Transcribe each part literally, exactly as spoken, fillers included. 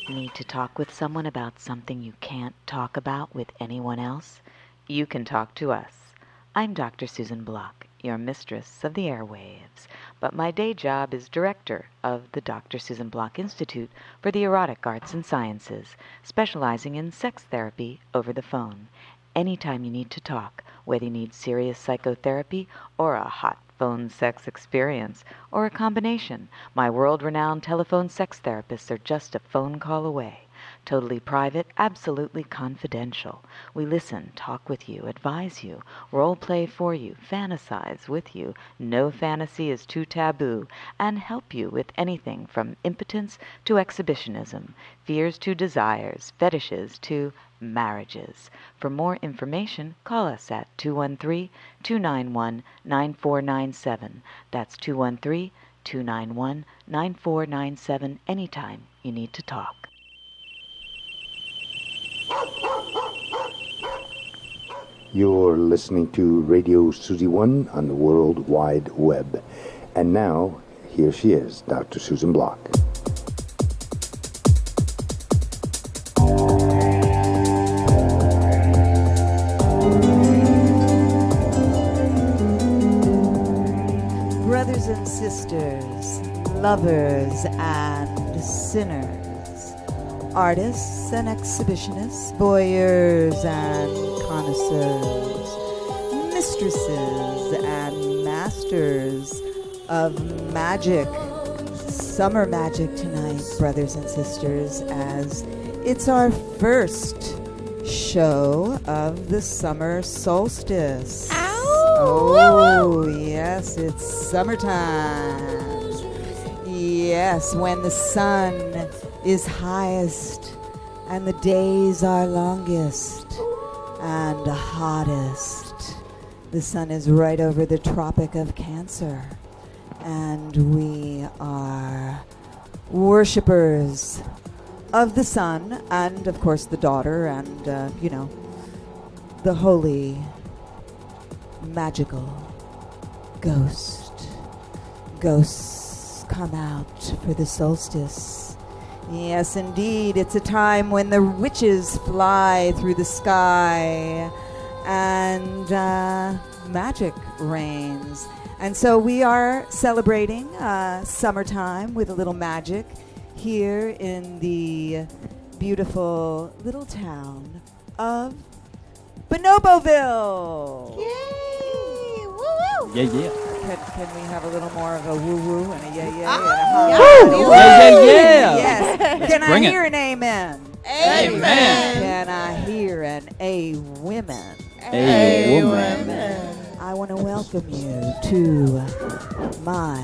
Need to talk with someone about something you can't talk about with anyone else? You can talk to us. I'm Doctor Susan Block, your mistress of the airwaves, but my day job is director of the Doctor Susan Block Institute for the Erotic Arts and Sciences, specializing in sex therapy over the phone. Anytime you need to talk, whether you need serious psychotherapy or a hot phone sex experience, or a combination, my world-renowned telephone sex therapists are just a phone call away. Totally private, absolutely confidential. We listen, talk with you, advise you, role play for you, fantasize with you, no fantasy is too taboo, and help you with anything from impotence to exhibitionism, fears to desires, fetishes to marriages. For more information, call us at two one three, two nine one, nine four nine seven. That's two one three, two nine one, nine four nine seven anytime you need to talk. You're listening to Radio Susie One on the World Wide Web. And now, here she is, Doctor Susan Block. Brothers and sisters, lovers and sinners, artists and exhibitionists, voyeurs and connoisseurs, mistresses and masters of magic. Summer magic tonight, brothers and sisters, as it's our first show of the summer solstice. Oh, yes, it's summertime. Yes, when the sun is highest and the days are longest and hottest. The sun is right over the Tropic of Cancer, and we are worshippers of the sun and, of course, the daughter and, uh, you know, the holy magical ghost. Ghosts come out for the solstice. Yes, indeed. It's a time when the witches fly through the sky and uh, magic reigns. And so we are celebrating uh, summertime with a little magic here in the beautiful little town of Bonoboville. Yay! Woo woo! Yeah, yeah. Can, can we have a little more of a woo woo and a yeah yeah Oh, and a ha? yeah. Woo! Yeah, yeah, yeah. Yes. Can I bring it. hear an amen? Amen. Can I hear an a women? A woman. I want to welcome you to my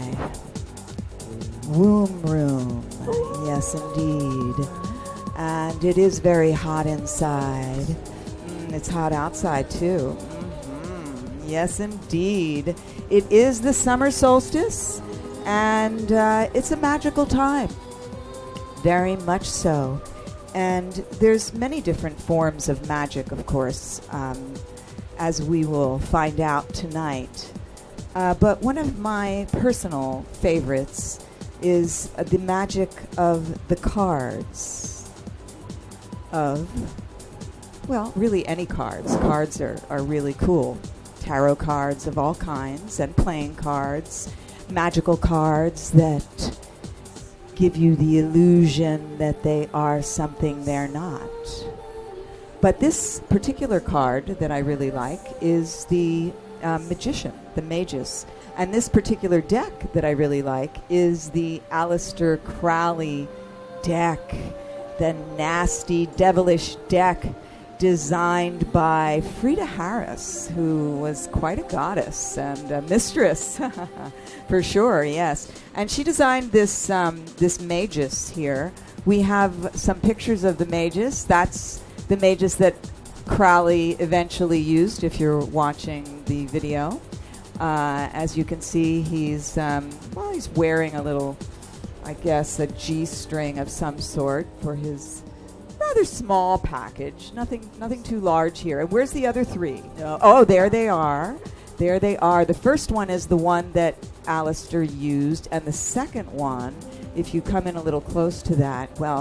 womb room. Yes, indeed. And it is very hot inside. Mm, it's hot outside, too. Mm-hmm. Yes, indeed. It is the summer solstice, and uh, it's a magical time. Very much so. And there's many different forms of magic, of course, um, as we will find out tonight. Uh, but one of my personal favorites is uh, the magic of the cards. Of, well, really any cards. Cards are, are really cool. Tarot cards of all kinds and playing cards. Magical cards that give you the illusion that they are something they're not. But this particular card that I really like is the uh, Magician, the Magus. And this particular deck that I really like is the Aleister Crowley deck, the nasty, devilish deck designed by Frida Harris, who was quite a goddess and a mistress, for sure, yes. And she designed this um, this Magus here. We have some pictures of the Magus. That's the Magus that Crowley eventually used, if you're watching the video. Uh, as you can see, he's, um, well, he's wearing a little, I guess, a G-string of some sort for his rather small package. Nothing nothing too large here. And where's the other three? Uh, oh, there they are. There they are. The first one is the one that Aleister used, and the second one, if you come in a little close to that, well,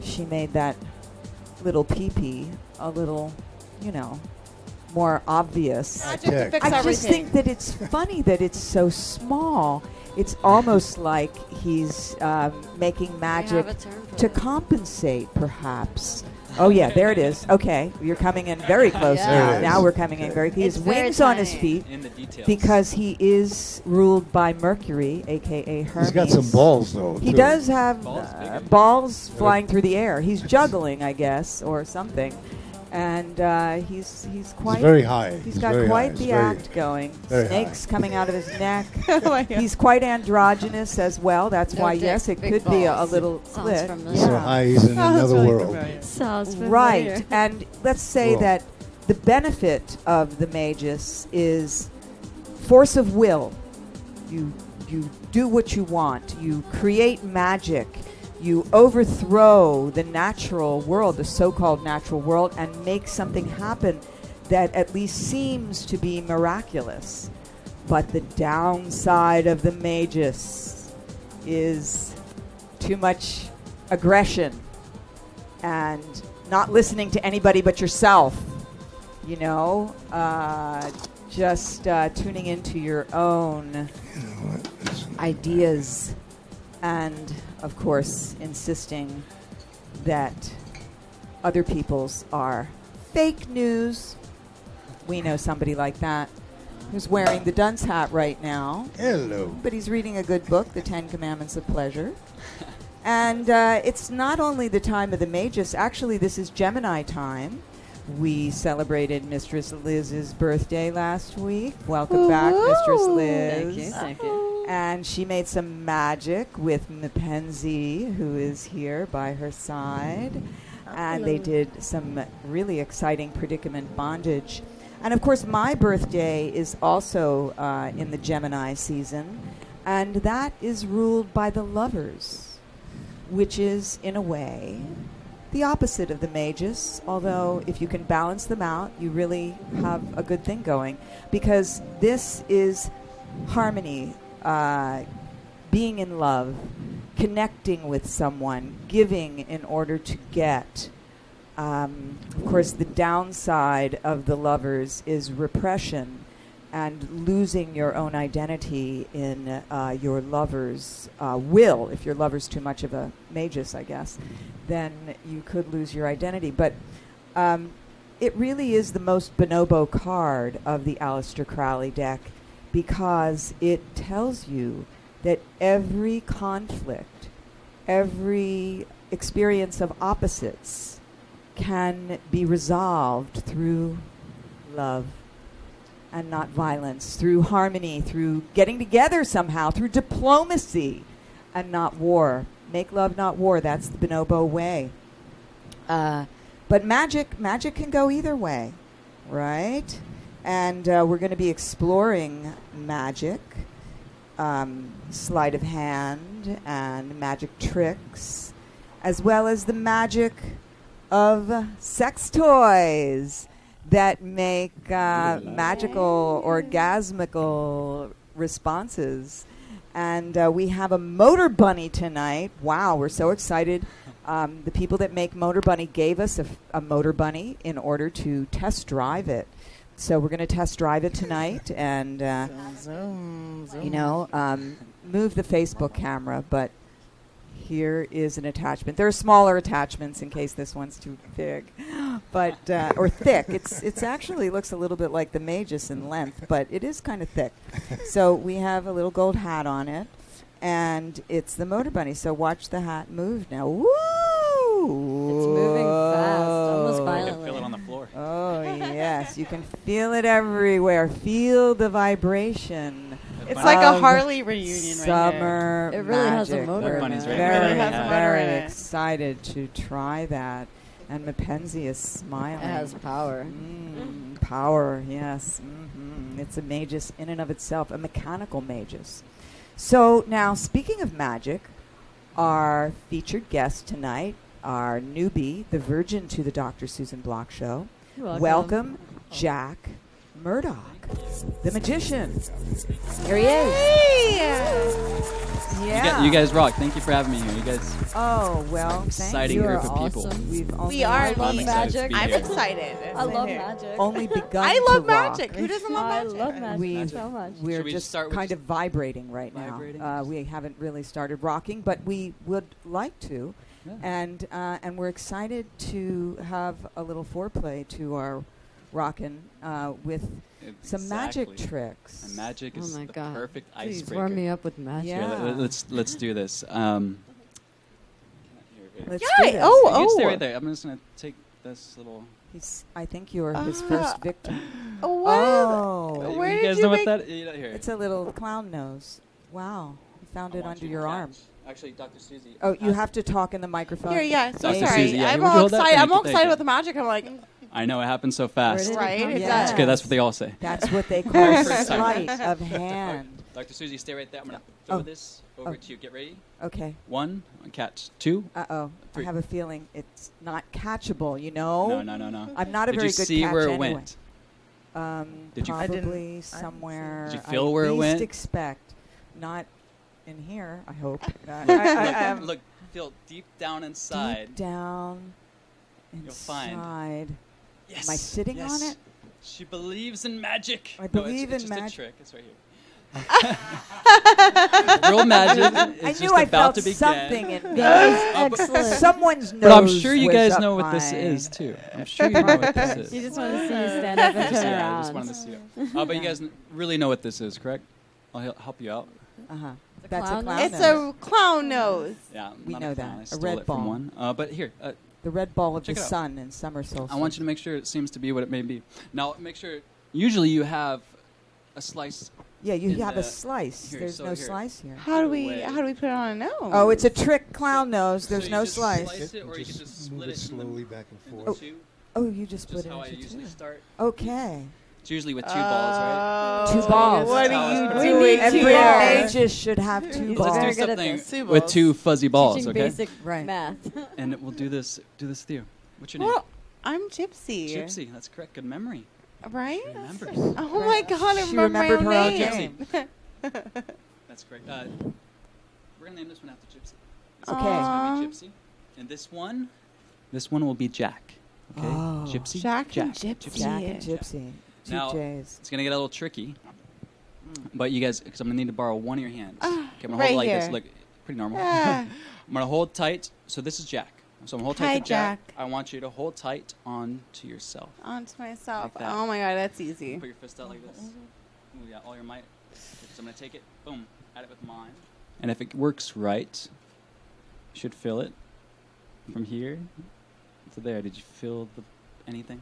she made that little pee-pee a little, you know, more obvious. Magic to fix I just everything. think that it's funny that it's so small. It's almost like he's um, making magic have a term for to it. compensate, perhaps. Oh, yeah, there it is. Okay, you're coming in very close Yeah. now. There it Now is. we're coming in very He It's has very wings on his tiny. feet In the details. because he is ruled by Mercury, a k a. Hermes. He's got some balls, though. He too. does have Balls uh, big. balls flying through the air. He's juggling, I guess, or something. And uh, he's he's quite He's very high. He's got very quite high. the He's very- act going. very Snakes coming out of his neck. Oh my God. He's quite androgynous as well. That's No why, dick, yes, it big could be a, a balls. little Sounds clit. familiar. So Yeah. high, he's in Sounds another really world. familiar. Sounds familiar. Right. And let's say Whoa. that the benefit of the Magus is force of will. You you do what you want. You create magic. You overthrow the natural world, the so-called natural world, and make something happen that at least seems to be miraculous. But the downside of the Magus is too much aggression and not listening to anybody but yourself. You know, uh, just uh, tuning into your own ideas, and of course, insisting that other people's are fake news. We know somebody like that who's wearing the dunce hat right now, Hello. but he's reading a good book, The Ten Commandments of Pleasure. And uh, it's not only the time of the Magus, actually, this is Gemini time. We celebrated Mistress Liz's birthday last week. Welcome back, Mistress Liz. Thank you. Thank you. And she made some magic with Mackenzie, who is here by her side. And they Hello. did some really exciting predicament bondage. And of course, my birthday is also uh, in the Gemini season. And that is ruled by the Lovers, which is, in a way, the opposite of the Magus, although if you can balance them out, you really have a good thing going. Because this is harmony, uh, being in love, connecting with someone, giving in order to get. Um, of course, the downside of the Lovers is repression and losing your own identity in uh, your lover's uh, will. If your lover's too much of a Magus, I guess, then you could lose your identity. But um, it really is the most bonobo card of the Aleister Crowley deck, because it tells you that every conflict, every experience of opposites can be resolved through love and not violence, through harmony, through getting together somehow, through diplomacy and not war. Make love, not war. That's the bonobo way. Uh, but magic, magic can go either way, right? And uh, we're going to be exploring magic, um, sleight of hand, and magic tricks, as well as the magic of sex toys that make uh, magical, orgasmical responses. And uh, we have a motor bunny tonight. Wow, we're so excited. Um, the people that make Motor Bunny gave us a, f- a Motor Bunny in order to test drive it. So we're going to test drive it tonight and, uh, you know, um, move the Facebook camera, but here is an attachment. There are smaller attachments in case this one's too big, but uh, or thick. It's it's actually looks a little bit like the Magus in length, but it is kind of thick. So we have a little gold hat on it, and it's the Motor Bunny. So watch the hat move now. Woo! It's moving fast, almost You violently. can feel it on the floor. Oh yes, you can feel it everywhere. Feel the vibration. It's like a of Harley reunion right here. Summer It really has a magic. motor We're in Bunny's it. right very, It has a motor very in it. excited to try that. And Mackenzie is smiling. It has power. Mm, power, yes. hmm It's a Magus in and of itself, a mechanical Magus. So now, speaking of magic, our featured guest tonight, our newbie, the virgin to the Doctor Susan Block Show. You're welcome. Welcome, Jack Murdoch, the magician. Here he is. You, Yeah. gu- you guys rock. Thank you for having me here. You guys, Oh well, thank exciting you. group are of people. awesome. We've only We are. I'm me. excited to be I'm here. excited. I love Here. magic. only begun. I love to rock. magic. Who doesn't love I magic? love magic We so much. we're Should we just start with kind just of vibrating right vibrating? now. Uh, we haven't really started rocking, but we would like to, Yeah. and uh, and we're excited to have a little foreplay to our rockin' uh, with some magic Exactly. tricks. And magic Oh is my the God. perfect Please icebreaker. warm me up with magic. Yeah. Here, let, us let's do this. Um, here, here. Let's Yeah, do this. oh, You can stay oh. right there. I'm just gonna take this little. He's, I think you're his Ah. first victim. Oh, what? Oh, Where you did guys you know make- what that? You know, here. it's a little clown nose. Wow, you found I it want under you to your catch. arm. Actually, Doctor Susie. Oh, you ask- have to talk in the microphone. Here, yeah. So Doctor sorry. Susie, yeah, I'm here, would you all hold that? excited. Thank I'm you, all thank excited you. with the magic. I'm like, I know it happens so Where fast. did it right? come It from? Yeah. does. It's good. That's what they all say. That's what they call Very first time. sleight of hand. Doctor Susie, stay right there. I'm gonna throw Oh. this over Oh. to you. Get ready. Okay. One, catch. Two. Uh oh. I Three. have a feeling it's not catchable. You know. No, no, no, no. I'm not a Did very you good see catch where it anyway. went? Um, Did you- I didn't- probably I didn't see somewhere. Did you feel I where it least went? expect, not in here. I hope. Uh, I, I, I, look, look, feel deep down inside. Deep down You'll find- inside. Yes. Am I sitting yes. on it? She believes in magic. I No, it's- believe it's in just mag- a trick. It's right here. Real magic. It's I just knew I about felt to begin. something in me. That was excellent. Someone's nose. But I'm sure you was guys up know what this my- is too. I'm sure you know what this is. You just want to see you stand up and Just- turn yeah, I around. just wanted to see it. Uh, but you guys n- really know what this is, correct? I'll hel- help you out. Uh-huh. a That's clown a clown nose? it's nose. a clown nose. Yeah, I'm We not know a clown. that. I A stole red it from ball. one. Uh, but here, uh, The red ball of Check the it out. sun in summer solstice. I want you to make sure it seems to be what it may be. Now, make sure. Usually, you have a slice. Yeah, you in have the- a slice. here, There's so no here. slice here. How do we? Way. How do we put it on a nose? Oh, it's a trick clown nose. There's So you no just slice. Slice it, or you can just split move it it slowly back and into forth. two. Oh, you just split Just it how I into usually two. start. Okay. It's usually with two balls, right? Oh, Two balls. What That's how are you it's We doing need two here? balls. Mages should have two He's balls. very Let's do good at something this. Two with balls. two fuzzy balls, Teaching okay? basic Right. math. And we'll do this. Do this with you. What's your name? Well, I'm Gypsy. Gypsy. That's correct. Good memory. Right? She remembers. Oh my God! I She remember my remembered own her own name. name. That's correct. Uh, we're gonna name this one after Gypsy. This Okay. one's gonna be Aw. Gypsy, and this one, this one will be Jack. Okay. Oh. Gypsy. Jack and Gypsy. Jack and Gypsy. Two Now- J's. It's gonna get a little tricky, but you guys, because I'm gonna need to borrow one of your hands. Ah, okay, I'm gonna right hold it like this. here. Look, pretty normal. Ah. I'm gonna hold tight. So this is Jack. So I'm gonna hold tight Hi, to Jack. Jack. I want you to hold tight on to yourself. Onto myself. Like that. Oh my God, that's easy. Put your fist out like this. Ooh, yeah, all your might. So I'm gonna take it. Boom. Add it with mine. And if it works right, you should feel it from here to there. Did you feel the anything?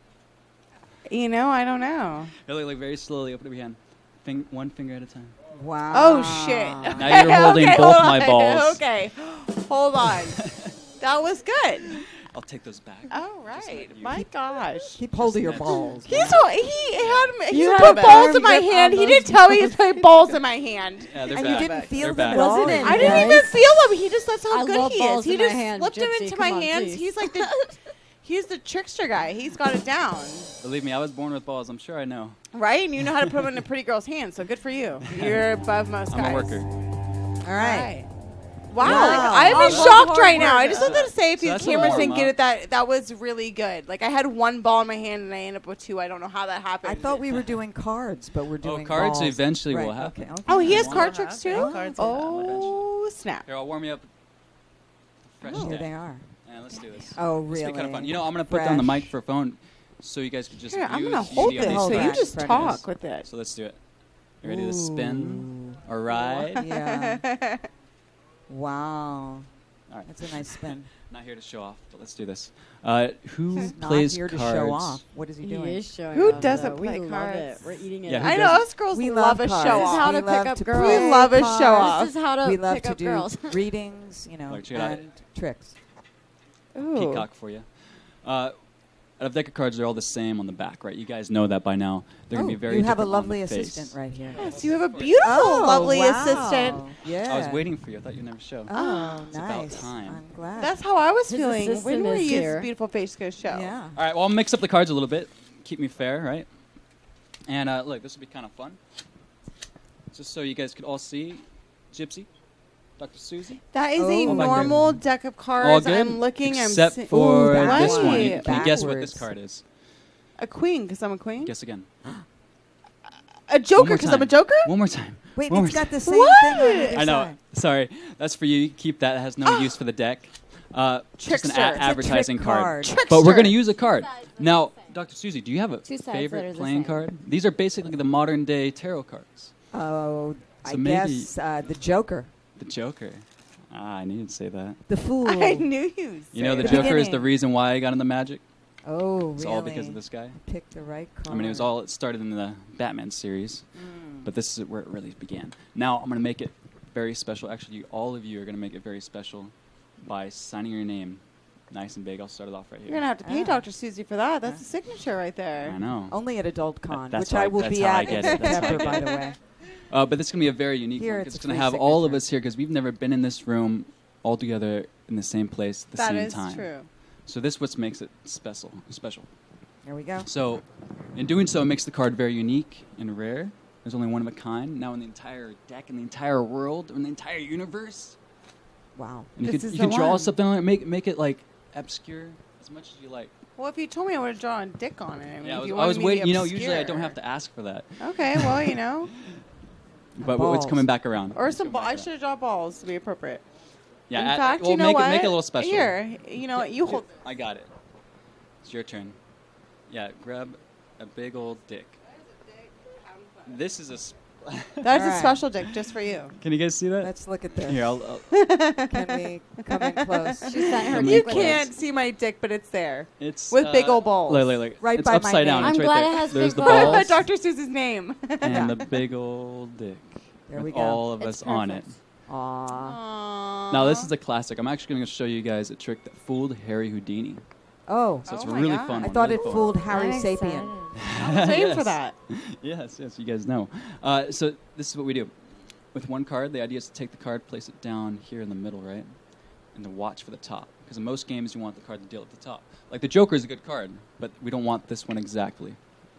You know, I don't know. Really, like very slowly. Open up your hand. Fing- one finger at a time. Wow. Oh shit! Now you're holding Okay, both hold my on. balls. Okay, hold on. That was good. I'll take those back. All Just right. let you- My gosh. Keep hold of your Just- balls. He's so, he had me. He You put had a balls firm in my grip hand. on He those didn't tell me he was putting balls in my hand. Yeah, they're And back. you didn't feel They're them back. at all. Wasn't it? I didn't Nice. even feel him. He just that's how I good love he balls is. He in my just hand, slipped them Gypsy, into come my on, hands. please. He's like the he's the trickster guy. He's got it down. Believe me, I was born with balls. I'm sure I know. Right? And you know how to put them in a pretty girl's hands, so good for you. You're above most I'm guys. a worker. All right. Wow. Wow. I'm I in love shocked hard right now. work. I just wanted to say if So you that's a cameras didn't warm-up. get it, that that was really good. Like I had one ball in my hand and I ended up with two. I don't know how that happened. I thought we were doing cards, but we're Oh, doing cards balls. eventually right. will happen. Okay, okay. Oh, he has One card and a tricks half, too? yeah, cards Oh, snap. Here, I'll warm you up. Fresh Oh, here day. they are. Yeah, let's do this. Oh, This really? will be kind of fun. You know, I'm gonna put down the Fresh. microphone so you guys could just. Here, I'm use- gonna use hold the this other so Hold you side. that. just Yes. talk with it. So let's do it. You ready to spin Ooh. or ride? Yeah. Wow. All right. That's a nice spin. Not here to show off, but let's do this. Uh, who Not plays here to cards? show off. What is he He doing? is showing Who off, doesn't though. play we cards? Love it. We're eating it. Yeah, up. who I know does- us girls We love, love a cards. show This is off. how We to love pick up to girls. We love a show cards. off. This is how to We love pick to up do girls. readings, you know, Like, check it out. and tricks. Ooh. Peacock for you. Uh, out of deck of cards, they're all the same on the back, right? You guys know that by now. They're Oh, gonna be very you have a different on lovely the face. assistant right here. Yes, you have a beautiful, Oh, lovely wow. assistant. Yeah. I was waiting for you. I thought you'd never show. Oh, It's about nice. time. I'm glad. That's how I was His feeling. When assistant were is you here. beautiful face go show? yeah. All right, well, I'll mix up the cards a little bit. Keep me fair, right? And uh, look, this will be kind of fun. Just so you guys could all see, Gypsy, Doctor Susie. That is Oh. a All back normal deck of All cards. good, I'm looking. except I'm si- for Ooh, this what? one. Can you guess what this Backwards. card is? a queen because I'm a queen. Guess again. A joker more because I'm a time. joker. One more time. Wait, One it's more got time. the same What? thing on either I know. side. Sorry, that's for you. You can keep that. It has no use for the deck. Uh, just an Trickster. a- It's a advertising trick card. card. Trickster. But we're going to use a card. Now, Doctor Susie, do you have a Two sides that are favorite the playing same. card? These are basically the modern day tarot cards. Oh, So I maybe- guess uh, the Joker, The Joker. Ah, I needed to say that. the Fool. I knew you. would You know, say the The that. Joker is the beginning. reason why I got into magic. Oh, It's really? all because of this guy. Pick the right card. I mean, it was all, it started in the Batman series, Mm. but this is where it really began. Now, I'm going to make it very special. Actually, you, all of you are going to make it very special by signing your name nice and big. I'll start it off right here. You're gonna have to pay Ah. Doctor Susie for that. That's Ah. a signature right there. I know. Only at Adult Con, that's which how I I- will that's be how I at get in it. That's how I September, get by it. the way. Uh, but this is going to be a very unique Here, one it's because it's a going to free have all of signature. us here because we've never been in this room all together in the same place at the That same is time. true. So this what makes it special. Special. There we go. So, in doing so, it makes the card very unique and rare. There's only one of a kind. Now, in the entire deck, in the entire world, in the entire universe, Wow. and you This could is you the could draw one. something on it, make make it like obscure as much as you like. Well, if you told me, I would have drawn a dick on it. I mean, Yeah, I if was, you I wanted was me to waiting. be You know, usually I don't obscure. have to ask for that, Okay, well, you know, but it's Balls. coming back around. or It's some. coming Ball. back I around. should have drawn balls to be appropriate. Yeah, In add- fact, well, you know make what? it make it a little special. Here, you know what? You hold. I got it. It's your turn. Yeah, grab a big old dick. This is a. Sp- That's All a right. special dick just for you. Can you guys see that? Let's look at this. Here, I'll, I'll, Can we come in close? She sent her Come You in close. can't see my dick, but it's there. it's With big uh, old balls. Look, look, look. Right it's by my upside down. name. It's I'm right glad there. it has There's big the balls. balls Doctor Susie's name. and the big old dick. There with we go. all of It's us on it. perfect. Aw. Now this is a classic. I'm actually going to show you guys a trick that fooled Harry Houdini. Oh, So it's Oh a my really God. fun I one. thought really it fun. fooled Harry I'm Sapien. excited. I was waiting for Yes. that. Yes, yes, you guys know. Uh, so this is what we do. With one card, the idea is to take the card, place it down here in the middle, right? And to watch for the top. Because in most games, you want the card to deal at the top. Like the Joker is a good card, but we don't want this one exactly.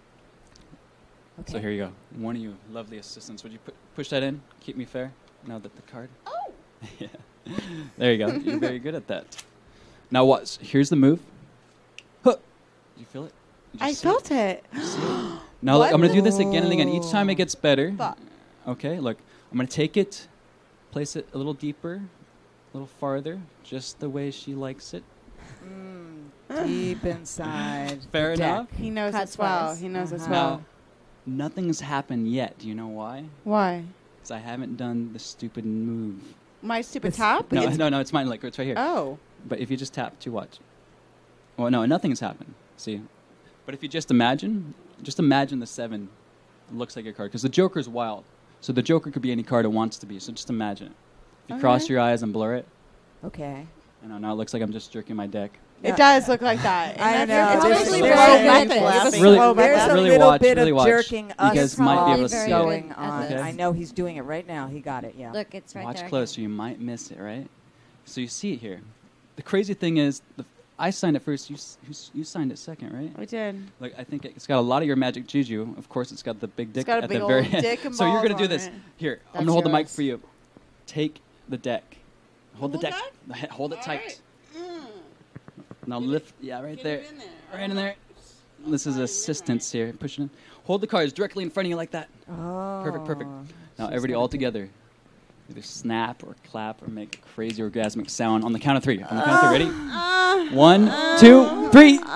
Okay. So here you go. One of you lovely assistants. Would you pu- push that in? Keep me fair. Now that the card. Oh. Yeah. There you go. You're very good at that. Now watch. Here's the move. Huh. Did you feel it? Did you I see it? felt it. Now look, What? I'm going to do this again and again. Each time it gets better. Fuck. Okay, look. I'm going to take it, place it a little deeper, a little farther, just the way she likes it. Mm, deep inside. Fair the deck. enough. He knows Cut us well. twice. He knows us Uh-huh. well. Now, nothing's happened yet. Do you know why? Why? Because I haven't done the stupid move. My stupid This- tap? No, It's- no, no, it's mine. Like, it's right here. Oh. But if you just tap to watch. Well, no, nothing's happened. See? But if you just imagine, just imagine the seven looks like your card. Because the Joker's wild. So the Joker could be any card it wants to be. So just imagine it. If you Okay. cross your eyes and blur it, Okay. I know, now it looks like I'm just jerking my deck. It does look like that. And I that's- know. It's There's- actually there's slow a method. method. It's a Really- slow There's method. a really little watch, bit really of watch. jerking You us guys might be able to Very see good going at on. this. I know he's doing it right now. He got it, yeah. Look, it's right Watch there. close, so you might miss it, right? So you see it here. The crazy thing is, the, I signed it first. You, s- you, s- you signed it second, right? We did. Like I think it's got a lot of your magic juju. Of course, it's got the big dick got a at big the old very end. dick and so you're balls gonna do on this. it. Here, I'm That's gonna hold the mic yours. for you. Take the deck. Hold the Hold deck. that? The he- Hold it All tight. right. Mm. Now Get it- lift. Yeah, right Get there. it in there. Right in there. This is assistance here. Pushing it. Hold the cards directly in front of you like that. Oh. Perfect, perfect. Now She's everybody gonna all do- together. Either snap or clap or make a crazy orgasmic sound on the count of three. On the count of three. Ready? Uh, One, two, three. uh,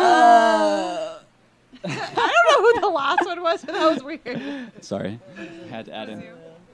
I don't know who the last one was, but that was weird. Sorry, had to add in.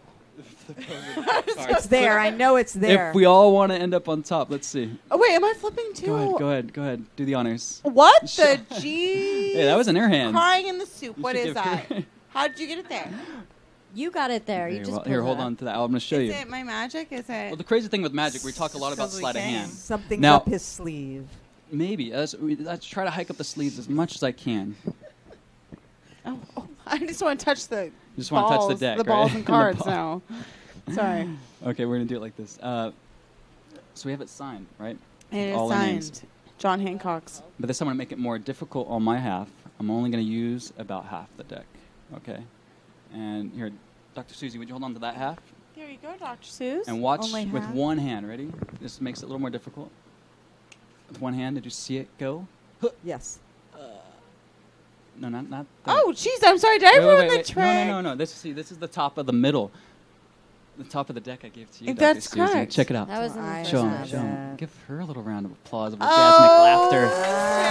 It's there. I know it's there. If we all want to end up on top, let's see. Oh, wait, am I flipping too? Go ahead, go ahead, go ahead. Do the honors. What the G? Hey, that was in her hands. Crying in the soup. You What should is give her- that? How did you get it there? You got it there. You Here, just well, pulled here, it hold up. on to that. I'm going to show Is you. it my magic? Is it? Well, the crazy thing with magic, we talk a lot about Totally sleight of can. hand. Something's Now- up his sleeve. Maybe. That's, we, let's try to hike up the sleeves as much as I can. oh, oh, I just want to touch the You just want to touch balls, the deck, the balls right? and The cards ball. now. Sorry. Okay, we're going to do it like this. Uh, so we have it signed, right? It is All our names. signed. John Hancock's. But this time I'm going to make it more difficult on my half. I'm only going to use about half the deck. Okay. And here, Doctor Susie, would you hold on to that half? There you go, Doctor Seuss. And watch Only with half? one hand. Ready? This makes it a little more difficult. With one hand, did you see it go? Yes. No, not not. that. Oh, jeez, I'm sorry. Did I Wait, wait, ruin wait, the wait. trick? No, no, no, no. This see, this is the top of the middle. The top of the deck I gave to you. That's Doctor Susie. correct. Check it out. That was in I the Show have him. Show him. that. Give her a little round of applause of Oh. orgasmic laughter.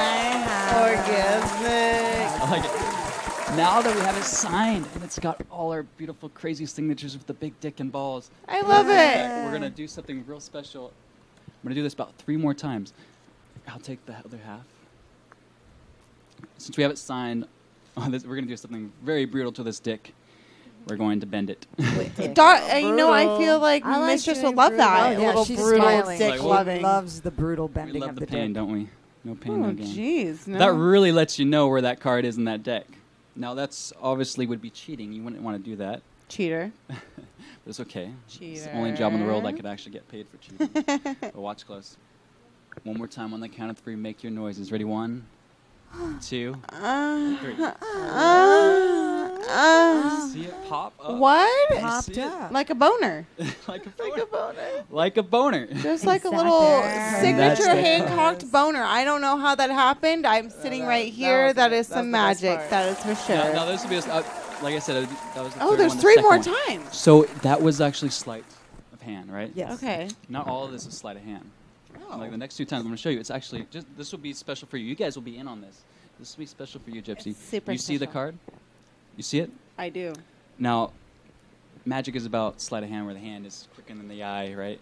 Orgasmic. I like it. Now that we have it signed and it's got all our beautiful, crazy signatures with the big dick and balls, I love it. we're gonna do something real special. I'm gonna do this about three more times. I'll take the other half. Since we have it signed, on this, we're gonna do something very brutal to this dick. We're going to bend it. Doc, uh, you know, I feel like I like Mistress doing would love brutal. that. Oh, a yeah, little she's brutal smiling. dick Like, loving. She loves the brutal We bending love of the the pain, dick. don't we? No pain, Oh, no gain. jeez. No. That really lets you know where that card is in that deck. Now, that's obviously would be cheating. You wouldn't want to do that. Cheater. But it's okay. It's the Cheater. only job in the world I could actually get paid for cheating. But watch close. One more time on the count of three. Make your noises. Ready? One, two, Uh, three. uh, uh, See it pop up? what? You Popped see it? up. Like a boner. like a Like boner. a boner. Like a boner. Just like a Exactly. little That's signature the hand-cocked boner. I don't know how that happened. I'm sitting that- right that here. was That the- is that's some the best magic. part. That is for sure. Now, now this would be, a, uh, like I said, uh, that was the Oh, third there's one, the three second more one. times. So that was actually sleight of hand, right? Yes. Okay. Not all of this is sleight of hand. Oh. Like the next two times I'm going to show you, it's actually just this will be special for you. You guys will be in on this. This will be special for you, Gypsy. It's super you see the special. card? You see it? I do. Now, magic is about sleight of hand, where the hand is quicker than the eye, right?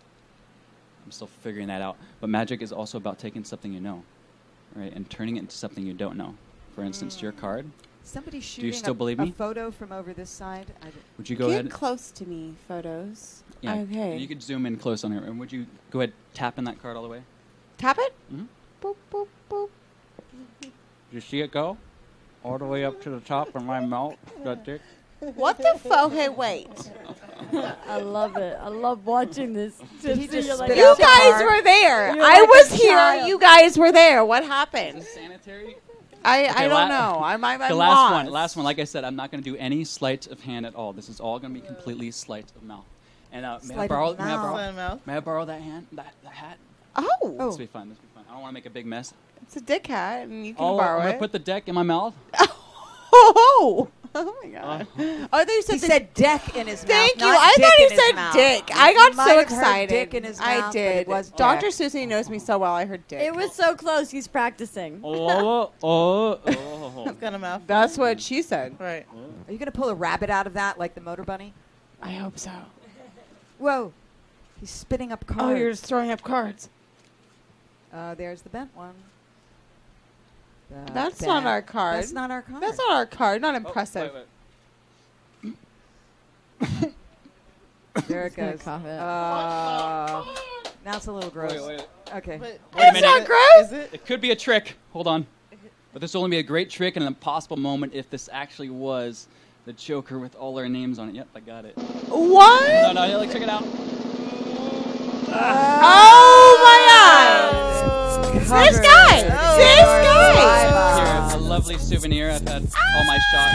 I'm still figuring that out. But magic is also about taking something you know, right, and turning it into something you don't know. For instance, your card. Somebody shooting still a, believe a me? photo from over this side. I d- Would you go Get ahead? close to me, photos. Yeah. Okay. You could zoom in close on here. And would you go ahead tapping that card all the way? Tap it. Mhm. Boop, boop, boop. Did you see it go? All the way up to the top of my mouth? That dick? What the fuck? Hey, wait. I love it. I love watching this. Did he Gypsy, just you're like spit a You out the guys card? were there. You're I like was a here. child. You guys were there. What happened? Sanitary? I, Okay, I don't la- know. I might. The last one, last one. Like I said, I'm not going to do any sleight of hand at all. This is all going to be completely sleight of mouth. And uh, may I Sleight of borrow? May I mouth. borrow? May I borrow that hand? That, that hat? Oh, Oh. This will be fun. This will be fun. I don't want to make a big mess. it's a dick hat, and you can Oh, borrow I'm it. gonna put the deck in my mouth. oh, oh my god! Uh, Oh, they said He the- said deck in his Thank mouth. you. not I dick thought he in his said mouth. dick. I You got might so have heard excited. Dick in his mouth, I but did. It was Doctor dick. Susie knows me so well. I heard dick. It was so close. He's practicing. oh, oh, oh. Got a mouth. That's what she said. Right. Are you going to pull a rabbit out of that like the motor bunny? I hope so. Whoa. He's spitting up cards. Oh, you're just throwing up cards. Uh, there's the bent one. The That's not bent- our card. That's not our card. That's not our card. Not Oh, impressive. wait, wait. There it gonna goes. cough it Uh, now it's a little gross. Wait, wait. Okay. But Wait a It's minute. not gross. is it? It could be a trick. Hold on. But this will only be a great trick and an impossible moment if this actually was the Joker with all our names on it. Yep, I got it. What? No, no, yeah, like, check it out. Oh my god! This Covered. guy! Oh, This Lord. guy! Here, a lovely souvenir. I've had all my shots.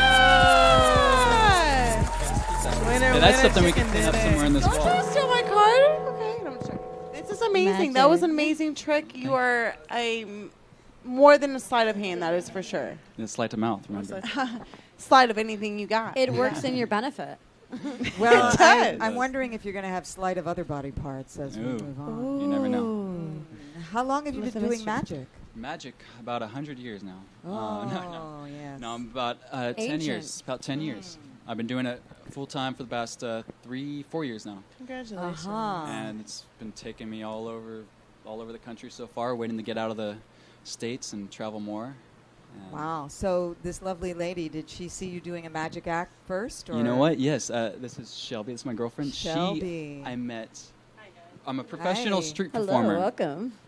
Ah. Winner, Yeah, that's winner, something we can chicken clean up dinner. somewhere in this Don't try wall. to steal my card. Okay, I'm checking. This is amazing. That was an Magic. amazing trick. You are a m- more than a sleight of hand. That is for sure. It's sleight of mouth, remember? Sleight of anything you got. It works in your benefit. Well, It I, does. I'm wondering if you're going to have slight of other body parts as we Ooh. move on. You never know. Ooh. How long have you With been the doing mystery. magic? Magic, about a hundred years now. Oh, Uh, no, no. yes. No, I'm about uh, ten Ancient. years. About ten years. I've been doing it full time for the past uh, three, four years now, Congratulations. Uh-huh. and it's been taking me all over, all over the country so far. Waiting to get out of the states and travel more. And Wow. So this lovely lady, did she see you doing a magic act first? Or You know what? Yes, uh, this is Shelby. This is my girlfriend. Shelby. She, I met. I'm a professional Hi. street Hello, performer. welcome.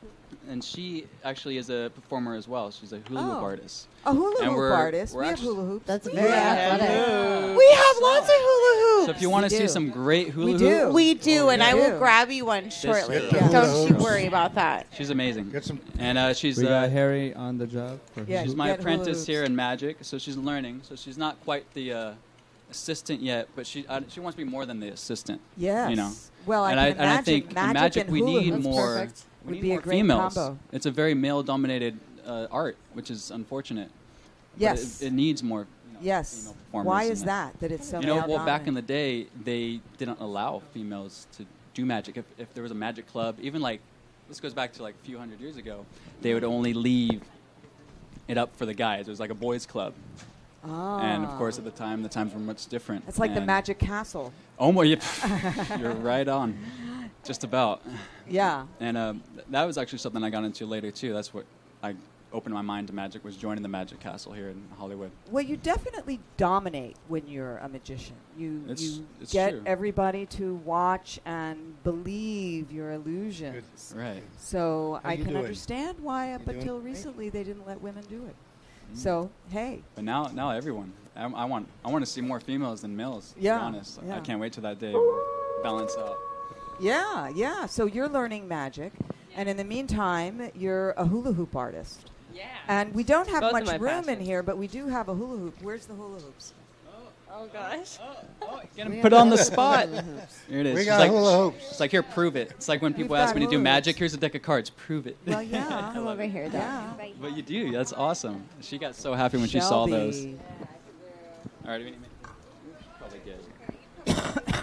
and she actually is a performer as well. She's a hula hoop Oh. artist. A hula And hoop we're- artist. we're We have actu- hula hoops. That's We very do. athletic. We have lots of hula hoops. So if you want We to see do. some great hula We hoop, do. We do, and we I do. will grab you one shortly. girl. Get the Don't hula you hoops. worry about that. she's amazing. Get some. And uh, she's We uh, got Harry on the job. for Yeah, his- she's my Get hula apprentice hoops. here in magic. So she's learning. So she's not quite the uh, assistant yet, but she uh, she wants to be more than the assistant. Yes. You know. Well, and I I can and imagine I think in magic, magic and we hula need hoops more. perfect. We Would need be a more great females. combo. It's a very male-dominated uh, art, which is unfortunate. But Yes. it, it needs more. You know, Yes. female performers Why in is it. that? That it's so You know, well, male-dominant? back in the day, they didn't allow females to do magic. If, if there was a magic club, even like, this goes back to like a few hundred years ago, they would only leave it up for the guys. It was like a boys' club. Ah. And of course, at the time, the times were much different. It's like the And- Magic Castle. Oh, my, yep. You're right on. Just about. Yeah. And um, th- that was actually something I got into later, too. That's what I opened my mind to magic, was joining the Magic Castle here in Hollywood. Well, you definitely dominate when you're a magician. You It's- you it's get true. everybody to watch and believe your illusions. Right. So How I you can doing? understand why up You doing until great? recently they didn't let women do it. Mm. So hey, But now, now everyone. I, I want, I want to see more females than males. To Yeah, be honest, yeah. I can't wait till that day will balance out. yeah, yeah. So you're learning magic, and in the meantime, you're a hula hoop artist. Yeah. And we don't have Both of much my room in passions. here, but we do have a hula hoop. Where's the hula hoops? Oh gosh. Get him put on the spot. Here it is. We She's got like, hula hoops. It's like, here, prove it. It's like when people We've ask got me to do hula magic. hoops. Here's a deck of cards. Prove it. Well, yeah. Come over here, though. Yeah. But you do. That's awesome. She got so happy when she saw those. Shelby. All right, do we need to probably good.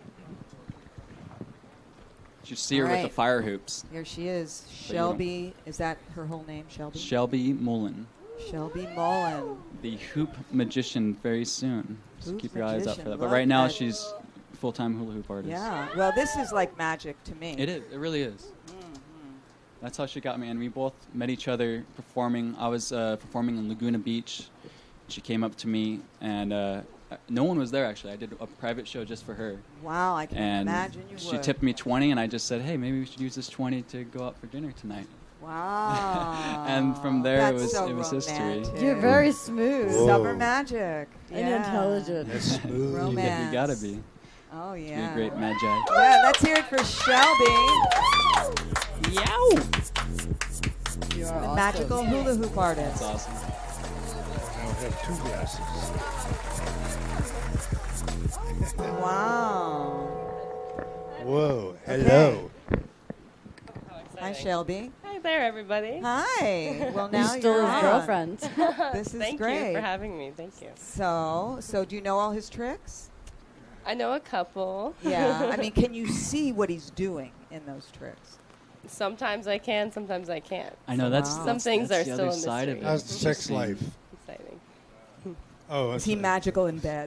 You should see her All with the right. fire hoops. Here she is, But you don't- Shelby. Is that her whole name, Shelby? Shelby Mullen, Shelby Mullen. the hoop magician, very soon. Just Hoop keep your eyes out for magician. that. But Love right now, that. she's full-time hula hoop artist. Yeah. Well, this is like magic to me. It is. It really is. Mm-hmm. That's how she got me, and we both met each other performing. I was uh, performing in Laguna Beach. She came up to me, and uh, no one was there actually. I did a private show just for her, Wow, I can and imagine you she would. tipped me twenty, and I just said, "Hey, maybe we should use this twenty to go out for dinner tonight." Wow. And from there, it That's was- so it was history. romantic. You're very smooth Whoa. Summer magic. and Yeah. intelligent. That's smooth. Romance. You gotta be. Oh Be yeah. a great magi. Yeah, let's hear it for Shelby, Yow! You are the awesome. magical hula hoop That's artist. awesome. I'll have two glasses. Wow. Whoa. Hello. Hi, Shelby. Hi there, everybody. Hi. Well, now He's still you're his on. girlfriend. This is Thank great. you for having me. Thank you. So, so do you know all his tricks? I know a couple. Yeah. I mean, can you see what he's doing in those tricks? sometimes I can, sometimes I can't. I know that's, Wow. Some that's things that's are the still other a side of mystery. it. How's the sex Interesting. life? Exciting. Oh, Is that's he right. magical in bed?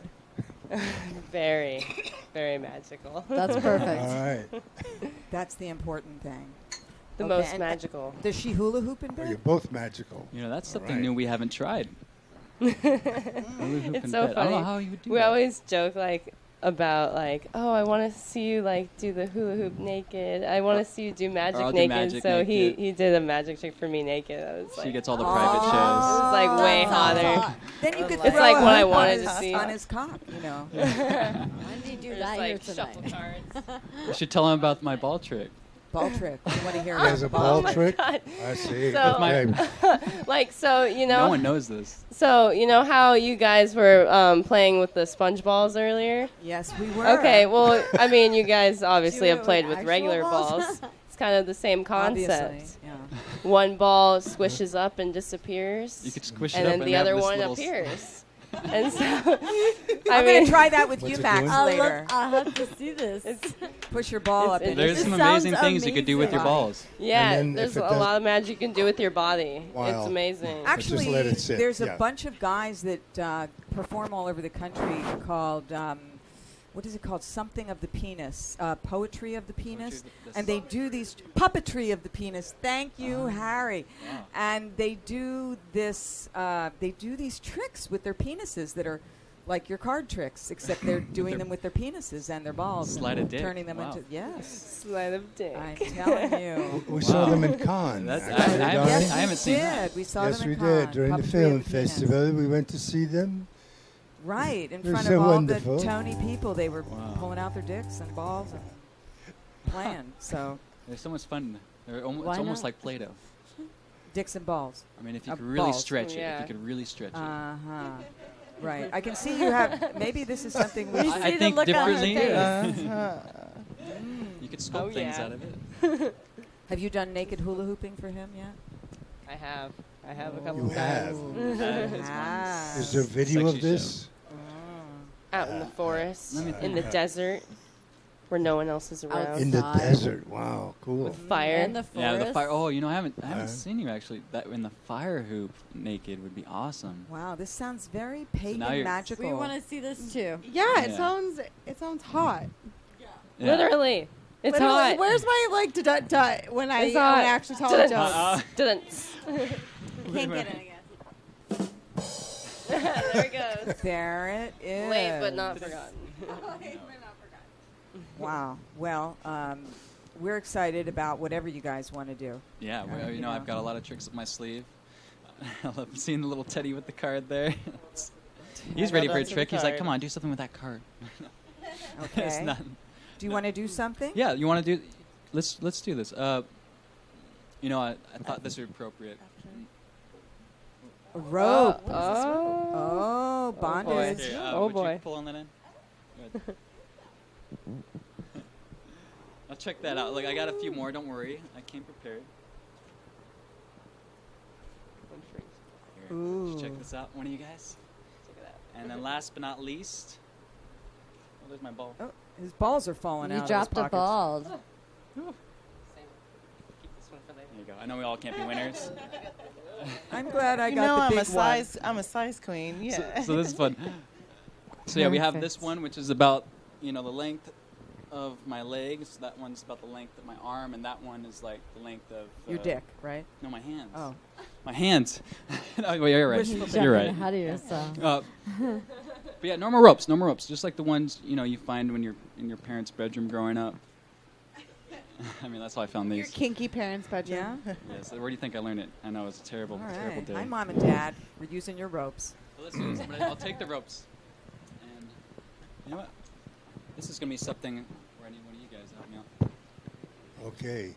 Very, very magical. That's perfect. All right. That's the important thing. The Okay, most and- magical. Does she hula hoop in Well, bed? you're both magical. You know, that's something Right. new we haven't tried. Hula hoop It's in so bed. I don't know funny. how you would do We that. always joke like about like, oh, I want to see you like do the hula hoop naked. I want to see you do magic I'll do naked. magic so naked. he he did a magic trick for me naked. I was She like, gets all the Oh. private it shows. was like way That's hotter. hot. Then you could It's throw like a what I hoop on wanted his- to see. on his cock, you know. Why did you do Just, that here like shuffle tonight? cards. You should tell him about my ball trick. Ball trick. You want to hear There's a about ball Oh my trick. God. I see. So- With my- Okay. Like so, you know. No one knows this. So you know how you guys were um, playing with the sponge balls earlier? Yes, we were. Okay, well, I mean, you guys obviously You have played with with actual regular balls? balls. It's kind of the same concept. Obviously, yeah. One ball squishes up and disappears, You could squish it and up then and the have other this one little s- appears. And so, I I'm mean, going to try that with What's you, it Max, doing? I'll, later. look, I'll have to see this. it's, Push your ball It's up in. interesting. There's some It amazing sounds things you could do with your amazing. balls. yeah, And then there's if a it does- lot of magic you can do with your body. Wow. It's amazing. Actually, Just let it sit, there's a yeah. bunch of guys that uh, perform all over the country called, um, what is it called? Something of the penis. Uh, poetry of the penis. of the- And they do these, puppetry of the penis. Thank you, Oh. Harry. Wow. And they do this, uh, they do these tricks with their penises that are like your card tricks, except they're doing them with their penises and their balls. Sleight and of dick. Turning them Wow. into, yes. Sleight of dick. I'm telling you. We saw them in Cannes. That's- I- actually, I haven't Donnie. Yes, I haven't we seen did. that. We saw Yes, them we in did. Cannes. During the Puppetry film of the penis. festival, we went to see them. Right, in They're front so of all wonderful. the Tony people. They were Wow. pulling out their dicks and balls and playing. So, They're so much fun. They're almo- Why it's almost not? like Play-Doh. dicks and balls. I mean, if you Uh, could really balls. stretch it, if Yeah. you could really stretch it. Uh-huh. Right. I can see you have, maybe this is something we We I, see I the think look on her differently. face. Uh-huh. You could sculpt Oh, things yeah. out of it. Have you done naked hula hooping for him yet? I have. I have a couple You times. have. That is one. Ah. Is there video Sexy of this? Out in the forest, Let me in the think. desert, where no one else is around. In the Outside. desert. Wow, cool. With fire. In the forest. Yeah, the fire. Oh, you know, I haven't, I haven't Uh, seen you actually. That in the fire hoop naked would be awesome. Wow, this sounds very pagan now you're- magical. We want to see this too. Yeah, it Yeah. sounds it sounds hot. Yeah. Literally. It's Literally, hot. Where's my like dut dut when I, It's when I hot. actually tell a Dun- joke? Uh, Didn't. Can't get it, I guess. There it goes. There it is. Late but not forgotten. Wow. Well, um, we're excited about whatever you guys want to do. yeah, well, you you know, know. I've got a lot of tricks up my sleeve. I love seeing the little Teddy with the card there. He's I ready got for a onto the trick. He's like, card. "Come on, do something with that card." It's Okay. not- Do you want to do something? yeah, you want to do? Let's let's do this. Uh, you know, I, I thought this would be appropriate. A rope. Oh. Oh, bondage. Here, uh, Oh, would boy. You pull on that end? Good. I'll check that out. Like, I got a few more. Don't worry. I came prepared. Here, just check Ooh. this out. One of you guys. Check it out. And then last but not least, oh, there's my ball. Oh, his balls are falling You out dropped of a his pockets. ball. Keep this one for later. There you go. I know we all can't be winners. I'm glad I You got know the I'm big a size. I'm a size queen. so, Yeah. so this is fun. So yeah, we have Perfect. this one, which is about, you know, the length of my legs. That one's about the length of my arm, and that one is like the length of one. Your uh, dick, right? No, my hands. Oh. My hands. No, well, you're right. Wishful You're Jumping right. ahead of yourself. Uh, but yeah, normal ropes, normal ropes, just like the ones you know you find when you're in your parents' bedroom growing up. I mean, that's how I found Your these. kinky parents' bedroom. Yeah? Yeah, so where do you think I learned it? I know it's a terrible, All terrible right. day. Hi, Mom and Dad. We're using your ropes. So let's do this. I'm gonna, I'll take the ropes. And you know what? This is gonna be something where I need one of you guys to help me out. Okay.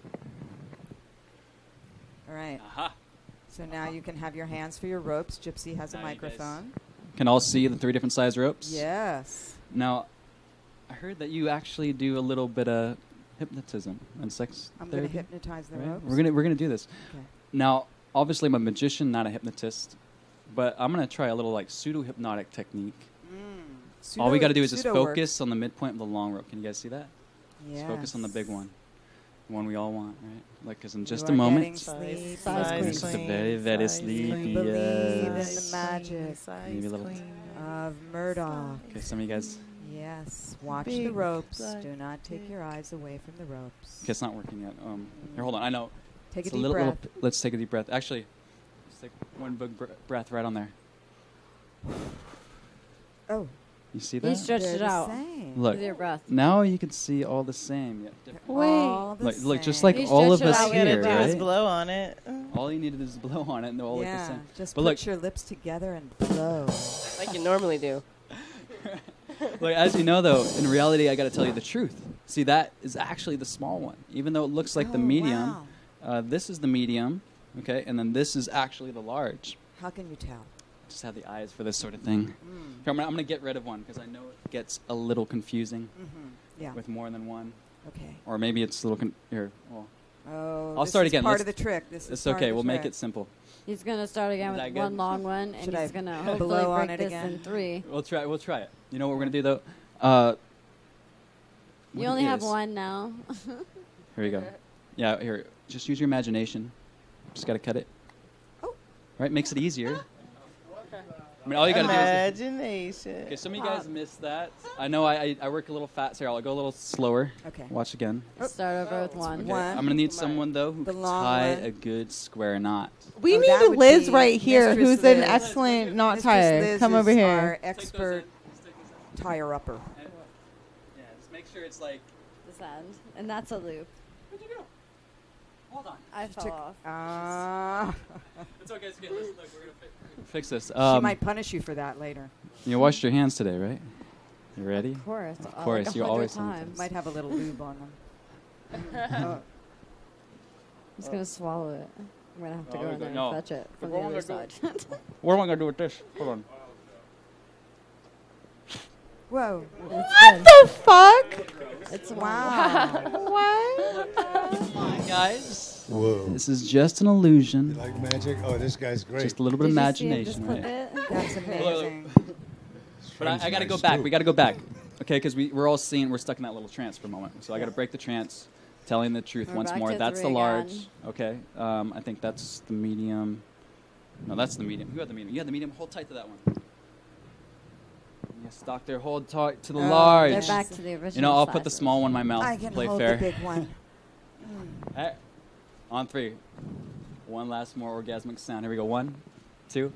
All right. Aha! So now you can have your hands for your ropes. Gypsy has a Now you guys- microphone. Can all see the three different size ropes? Yes. Now, I heard that you actually do a little bit of hypnotism and sex I'm going to therapy. hypnotize the right? ropes. We're gonna we're gonna do this. Okay. Now, obviously, I'm a magician, not a hypnotist, but I'm gonna try a little like pseudo hypnotic technique. Pseudo- All we got to do is just pseudo focus on the midpoint of the long rope. Can you guys see that? works. Just focus on the big Yes. one, the one we all want, right? Like, because in just You a are moment, getting sleepy. Size queen. Just a very, very Size sleepy. queen. Believe in uh, the magic Size Maybe a little- queen. of Murdoch. Okay, some of you guys. Yes. Watch the Big ropes. black Do not take dick. your eyes away from the ropes. Okay, it's not working yet. Um, here, hold on. I know. Take It's a deep little, breath. little- let's take a deep breath. Actually, let's take one big br- breath right on there. Oh. You see You that? stretched they're it the out same. Look, with your breath. now you can see all the same. Yet different. All the Like, look, just same. like You all of stretch it us out All you here, gotta do is right? blow on it. All you needed is blow on it, and they're all yeah. like the same. Just But put look- your lips together and blow. Like you normally do. Look, as you know, though, in reality, I got to tell you the truth. See, that is actually the small one, even though it looks like the Oh, medium. wow. Uh, this is the medium, okay, and then this is actually the large. How can you tell? Just have the eyes for this sort of thing. Mm. Here, I'm gonna, I'm gonna get rid of one because I know it gets a little confusing Mm-hmm. Yeah. with more than one, Okay. or maybe it's a little con- here. Well, Oh, I'll this start is again. Part Let's- of the trick. This is it's part of okay. the We'll make trick. it simple. He's going to start again Is with that one good? long one, and Should he's I going to blow hopefully on break it this again? in three. We'll try. We'll try it. You know what we're gonna do though? Uh, what You it only have is- one now. Here you go. Yeah, here. Just use your imagination. Just gotta cut it. Oh. Right, makes it easier. I mean, all you gotta do is. Imagination. Okay, some of you guys missed that. I know I, I, I work a little fast here. I'll go a little slower. Okay. Watch again. Start over with one. Okay. One. I'm gonna need someone though who The can long tie one. a good square knot. We Oh, that need would Liz be right here, Mistress who's an Liz. excellent knot Mistress tire. Liz Come is over here. Our expert tie her upper. Yeah, just make sure it's like. This end, and that's a loop. Where'd you go? Hold on. I She fell took- off. Ah. It's okay. It's okay. Listen, look, we're gonna fi- fix this. She Um, might punish you for that later. you washed your hands today, right? You ready? Of course. Of uh, course, like a you hundred always times. Might have a little lube on them. I'm just gonna swallow it. I'm gonna have to Oh, go we in go- there no. and fetch it from What the am I other gonna side. do? What am I gonna do with this? Hold on. Whoa. What the fuck? It's Wow. What? Hi, guys. Whoa. This is just an illusion. You like magic? Oh, this guy's great. Just a little bit of Did you see him imagination, just right? clip it? That's amazing. His But I, friend's I got to nice, go back. too. We got to go back. Okay, because we, we're all seeing, we're stuck in that little trance for a moment. So I got to break the trance, telling the truth We're once back more. to That's the three large. again. Okay. Um, I think that's the medium. No, that's the medium. You had the medium. You had the medium. Hold tight to that one. Yes, doctor. Hold tight to the Oh, large. Get back to the original. You know, I'll put the sizes. small one in my mouth. I can Play hold fair. the big one. Hey, on three. One last more orgasmic sound. Here we go. One, two.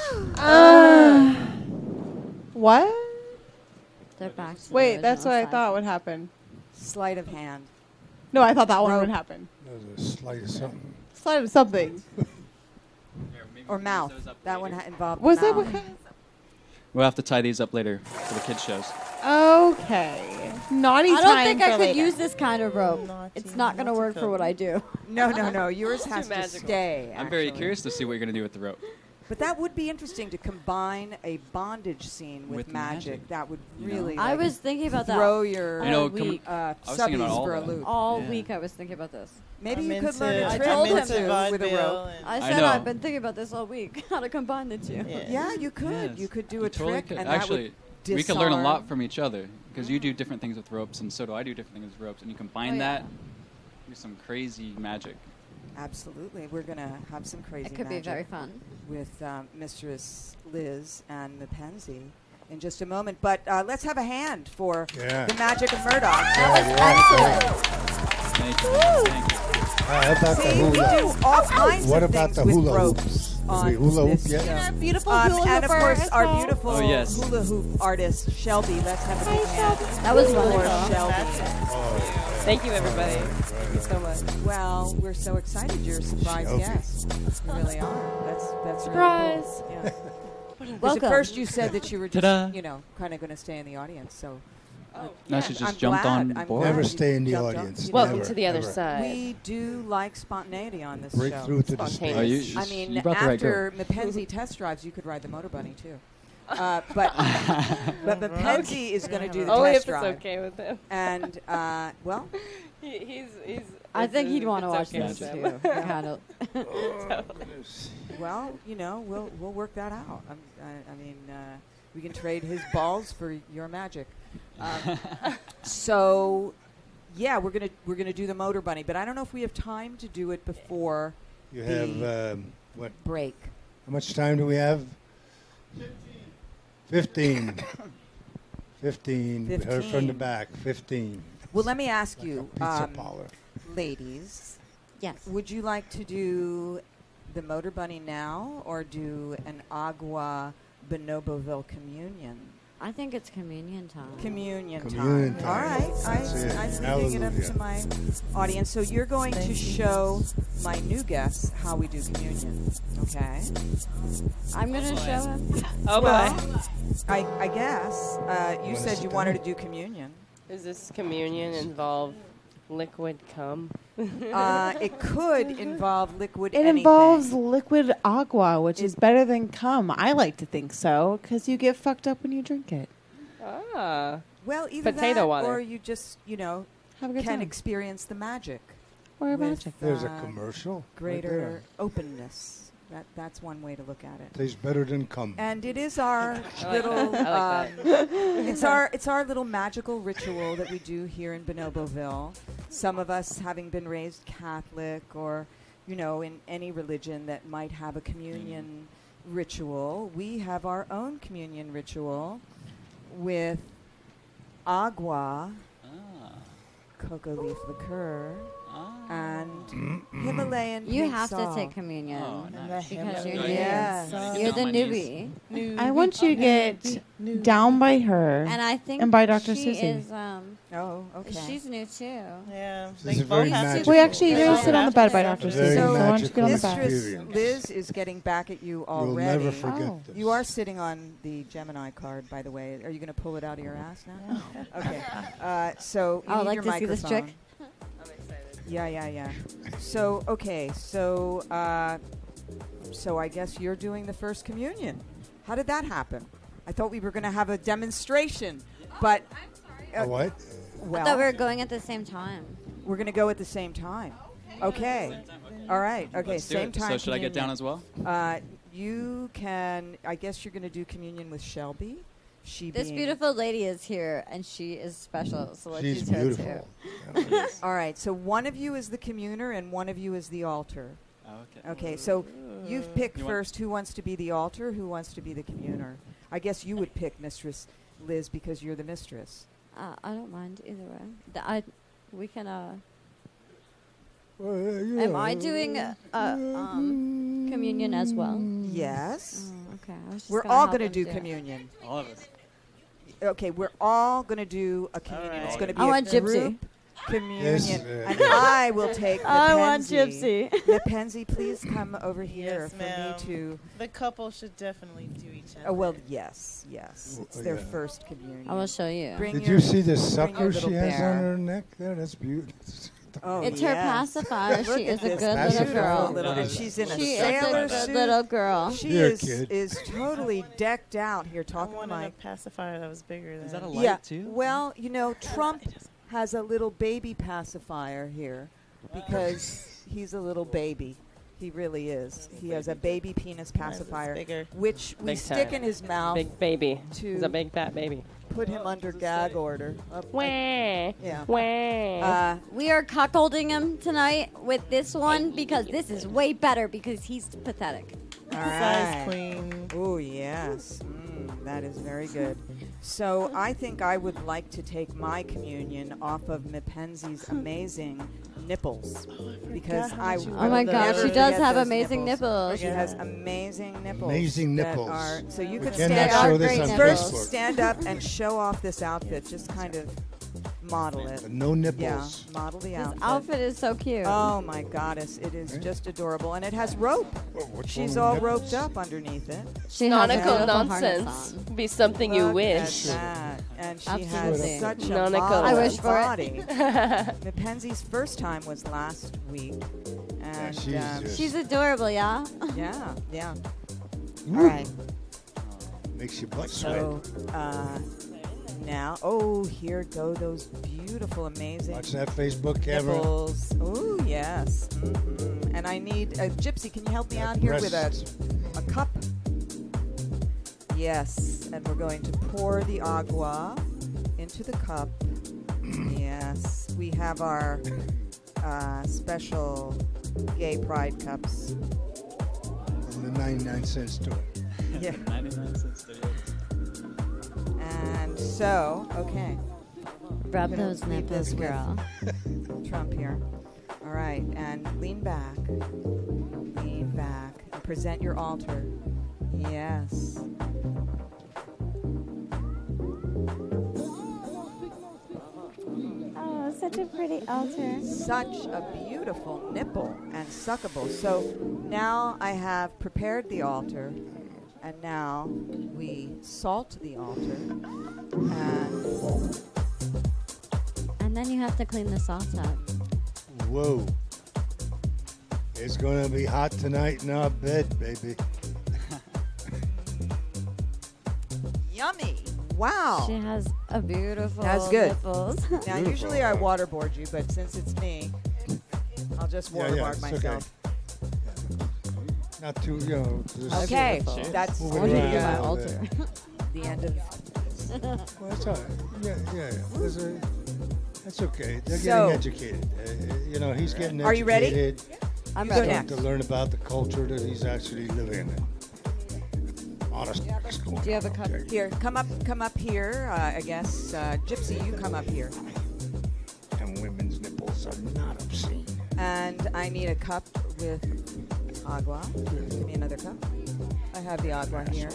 Uh, what? They're back to the Wait, that's original what I thought sizes. would happen. Sleight of hand. No, I thought that one Rope. would happen. That was a slight of something. Slide of something. Here, maybe Or we can mouth. use those up That one later. ha- involved Was mouth. that what kind We'll have to tie these up later for the kids shows. Okay. Naughty I don't time think for I could later. use this kind of rope. Naughty, It's not going to naughty work for what I do. No, no, no. Yours has to magical. stay. I'm very actually. curious to see what you're going to do with the rope. But that would be interesting to combine a bondage scene with, With magic. magic, That would you know? really. I like, was thinking about that throw your You know, all come- week. uh, I was thinking about subbies all for a that. loop. All Yeah. week I was thinking about this. Maybe I'm you could into, learn a I trick told or him two to. with a vaudeville rope. and- I I said know. I've been thinking about this all week. How to combine the two. Yeah. Yeah, you could. Yes. You could do You a totally trick, could. and Actually, that would we could learn a lot disarm- from each other because you do different things with ropes, and so do I do different things with ropes. And you combine Oh, yeah. that, do some crazy magic. Absolutely, we're gonna have some crazy. It could be magic very fun. with um, Mistress Liz and Mackenzie in just a moment. But uh, let's have a hand for Yeah. the magic of Murdoch. Excellent. Thank you. Thank you. Ah, how about the See, we hula? do all kinds What of about things the with hula ropes hoops? on We hula hoop this yet? show. Beautiful Um, hula and of hooper course, as our well. beautiful Oh, yes. hula hoop artist Shelby. Let's have a big hand That was for wonderful. Shelby. Thank you, everybody. Thank you so much. Well, we're so excited you're a surprise Shelby. guest. You really are. That's that's Surprise. Really cool. Yeah. Because Welcome. at first you said that you were just, Ta-da. you know, kind of going to stay in the audience. So uh, Now yeah, she just I'm jumped glad. on I'm board. glad Never you stay in the jumped on- audience. you know, Welcome Never, to the other ever. side. We do like spontaneity on this Break show. through to the Spontaneous. stage. Oh, I mean, You brought the right after Mackenzie test drives, you could ride the motor bunny too. Uh, but but Mackenzie is going to do the Only if test it's drive, okay with him. and uh, well, He, he's he's. I it's- think he'd it's want to watch okay this with too. him. kind of. well, you know, we'll we'll work that out. I'm, I, I mean, uh, we can trade his balls for your magic. Um, so, yeah, we're gonna we're gonna do the motor bunny, but I don't know if we have time to do it before You have, um, what, break. how much time do we have? Fifteen. Fifteen. Her from the Fifteen. back, fifteen. Well, let me ask Like a you, pizza um, parlor. ladies, Yes. would you like to do the motor bunny now or do an agua bonoboville communion? I think it's communion time. Communion, Communion time. time. All right, That's I, it. I'm leaving it up Hallelujah. to my audience. So you're going to show my new guests how we do communion, okay? I'm going to show him. Oh Well, boy. I, I guess uh, you wanna said sit you wanted down? to do communion. Does this communion involve liquid cum? Uh, it could involve liquid It anything. involves liquid agua, which It- is better than cum. I like to think so, because you get fucked up when you drink it. Ah. Well, either Potato that water. or you just, you know, Have a good can time. experience the magic. Or a with, magic. There's a uh, commercial. right Greater there. openness. That That's one way to look at it. Tastes better than cum. And it is our I like little, that. I like um, it's our it's our little magical ritual that we do here in Bonoboville. Some of us having been raised Catholic, or you know, in any religion that might have a communion ritual, we have our own communion ritual with agua, Ah. cocoa leaf liqueur, and Himalayan You pink have salt. to take communion Oh, And nice. the because you're Himalayan new. Yes. salt. You're the On my knees. newbie. I want you to get down by her. And I think And by Doctor she Susie. is, um, Oh, okay. she's new too. Yeah. This They is both very have to- magical. We actually, they you're going both to sit on the have bed to by have Doctor it. Very Susie. So why don't you get on the magical back? Mistress experience. Liz is getting back at you You'll already. never forget Oh. this. You are sitting on the Gemini card, by the way. Are you going to pull it out of your ass now? Okay. Uh, so you I would need like your to see this microphone. trick. Yeah, yeah, yeah. So okay, so uh, so I guess you're doing the first communion. How did that happen? I thought we were going to have a demonstration, but A what? well, I thought we were going at the same time. we're going to go at the same time. Okay. All right. Okay. Let's do Same it. time. So should I get down communion. as well? Uh, you can. I guess you're going to do communion with Shelby. She This being- beautiful lady is here, and she is special. So let's She's use her beautiful. too. Yeah. All right. So one of you is the communer, and one of you is the altar. Oh, okay. Okay. So you've picked You want- first who wants to be the altar, who wants to be the communer. I guess you would pick Mistress Liz because you're the mistress. Uh, I don't mind either way. The, I, we can. Uh, Well, yeah, am I doing uh, uh, um, communion as well? Yes. Oh, okay. I was just We're gonna all help going to him do it. communion. All of us. Okay, we're all going to do a communion. It's right. going to be I a want Gypsy. group communion, Yes, uh, and I will take. I want Mackenzie. Gypsy. Mackenzie, please come over here Yes, for ma'am. me to. The couple should definitely do each other. Oh well, yes, yes. Oh, It's their yeah. first communion. I will show you. Bring Did your- you see the bring your sucker little she has bear. on her neck there? That's beautiful. Oh, It's her yes. pacifier. Look She at is a this good Pacifier. little girl. Little, and Nice. she's in a She is sailor a good suit. little girl. She Here, is kid. is totally decked out here I talking to wanted a Mike. pacifier that was bigger than. Is that a light Yeah. too? Well, you know, Trump has a little baby pacifier here because he's a little baby. He really is. He has a baby penis Mine was pacifier, bigger. which we Big stick time. in his mouth Big baby. to He's a big fat baby. put him under gag order. Up- Wah. yeah. Wah. Uh, We are cuckolding him tonight with this one because this is way better because he's pathetic. all Size right. queen. Oh, yes. Mm, that is very good. So I think I would like to take my communion off of Mackenzie's amazing nipples because how I much you will Oh my Never gosh, she never does forget have those amazing nipples. She has amazing nipples. Amazing that nipples. Are, so you We could cannot stand show up. this on First, Facebook. stand up and show off this outfit. Just kind of model it. But no nipples. Yeah, model the This outfit. outfit is so cute. Oh my goddess, it is just adorable, and it has rope. Well, what's She's wrong all with roped nipples? up underneath it. she has a Nautical beautiful harness nonsense. on. Be something you Look wish. at that. And she Absolutely. has such a Nautical. model I wish for it. body. Mackenzie's first time was last week, and she's um, just- She's adorable, yeah? yeah, yeah. Ooh, All right. Makes your butt sweat. So uh, now, oh, here go those beautiful, amazing Watch that Facebook camera. nipples. Oh yes. hmm And I need a Gypsy. Can you help me That out here with breast. a a cup? Yes, and we're going to pour the agua into the cup. Yes, we have our uh, special gay pride cups. And the ninety-nine cent store. Yeah. ninety-nine cents. thirty-eight. And so, okay, Rub Gonna those leave nipples, this with- girl. Trump here. All right, and lean back. Lean back. And present your altar. Yes. Oh, such a pretty altar. Such a beautiful nipple and suckable. So now I have prepared the altar, and now we salt the altar. And And then you have to clean the salt up. Whoa. It's gonna be hot tonight in our bed, baby. yummy! Wow. She has a beautiful That's good. nipples. Now, Beautiful. usually I waterboard you, but since it's me, I'll just Yeah, waterboard yeah, it's myself. okay. Not too, you know. Just Okay, Beautiful. that's Move the, it I want you to around do a my little altar. bit. the end of. Well, that's all right. Yeah, yeah, yeah. There's a, that's okay. They're So- getting educated. Uh, you know, he's getting Are you ready? educated. I'm Go ready. next. To learn about the culture that he's actually living in. Honest. Do you have a cup? Here, come up, come up here. Uh, I guess uh, Gypsy, you come up here. And women's nipples are not obscene. And I need a cup with agua. Give me another cup. I have the agua here.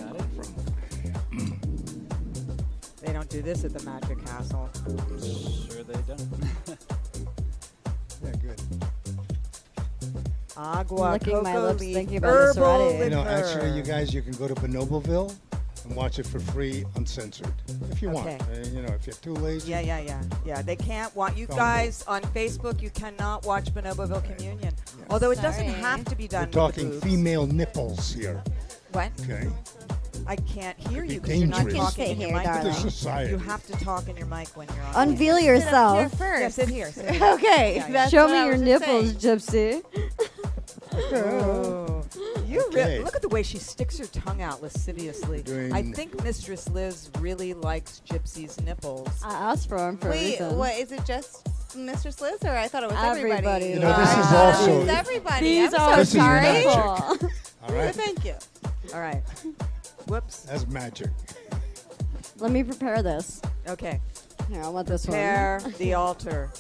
They don't do this at the Magic Castle. Sure they don't. Yeah, good. Agua, Licking cocoa my lips leaf, thinking about this herbal already. You know, liquor. actually, you guys, you can go to Bonoboville and watch it for free, uncensored, if you Okay. want. Uh, you know, if you're too lazy. Yeah, yeah, yeah, yeah. They can't want you Don't guys on Facebook. You cannot watch Bonoboville Communion, although it doesn't Sorry. have to be done. We're with the talking boobs. female nipples here. What? Okay. I can't hear Could be you because you're not dangerous. talking Sit in your here, mic. To the darling. society. You have to talk in your mic when you're on. Unveil Here yourself. first. Yeah, sit here. Sit here. Okay, Yeah, yeah. that's Show what me I your was nipples, saying. Gypsy. Oh. You re- Okay. look at the way she sticks her tongue out lasciviously. Doing- I think Mistress Liz really likes Gypsy's nipples. I asked for him for a Wait, reason. what is it? Just Mistress Liz, or I thought it was Everybody. everybody. You know, this I is thought also- it was everybody. These I'm are so This is sorry. magic. people. All right. Thank you. All right. Whoops. That's magic. Let me prepare this. Okay. Here, I want this Prepare the altar.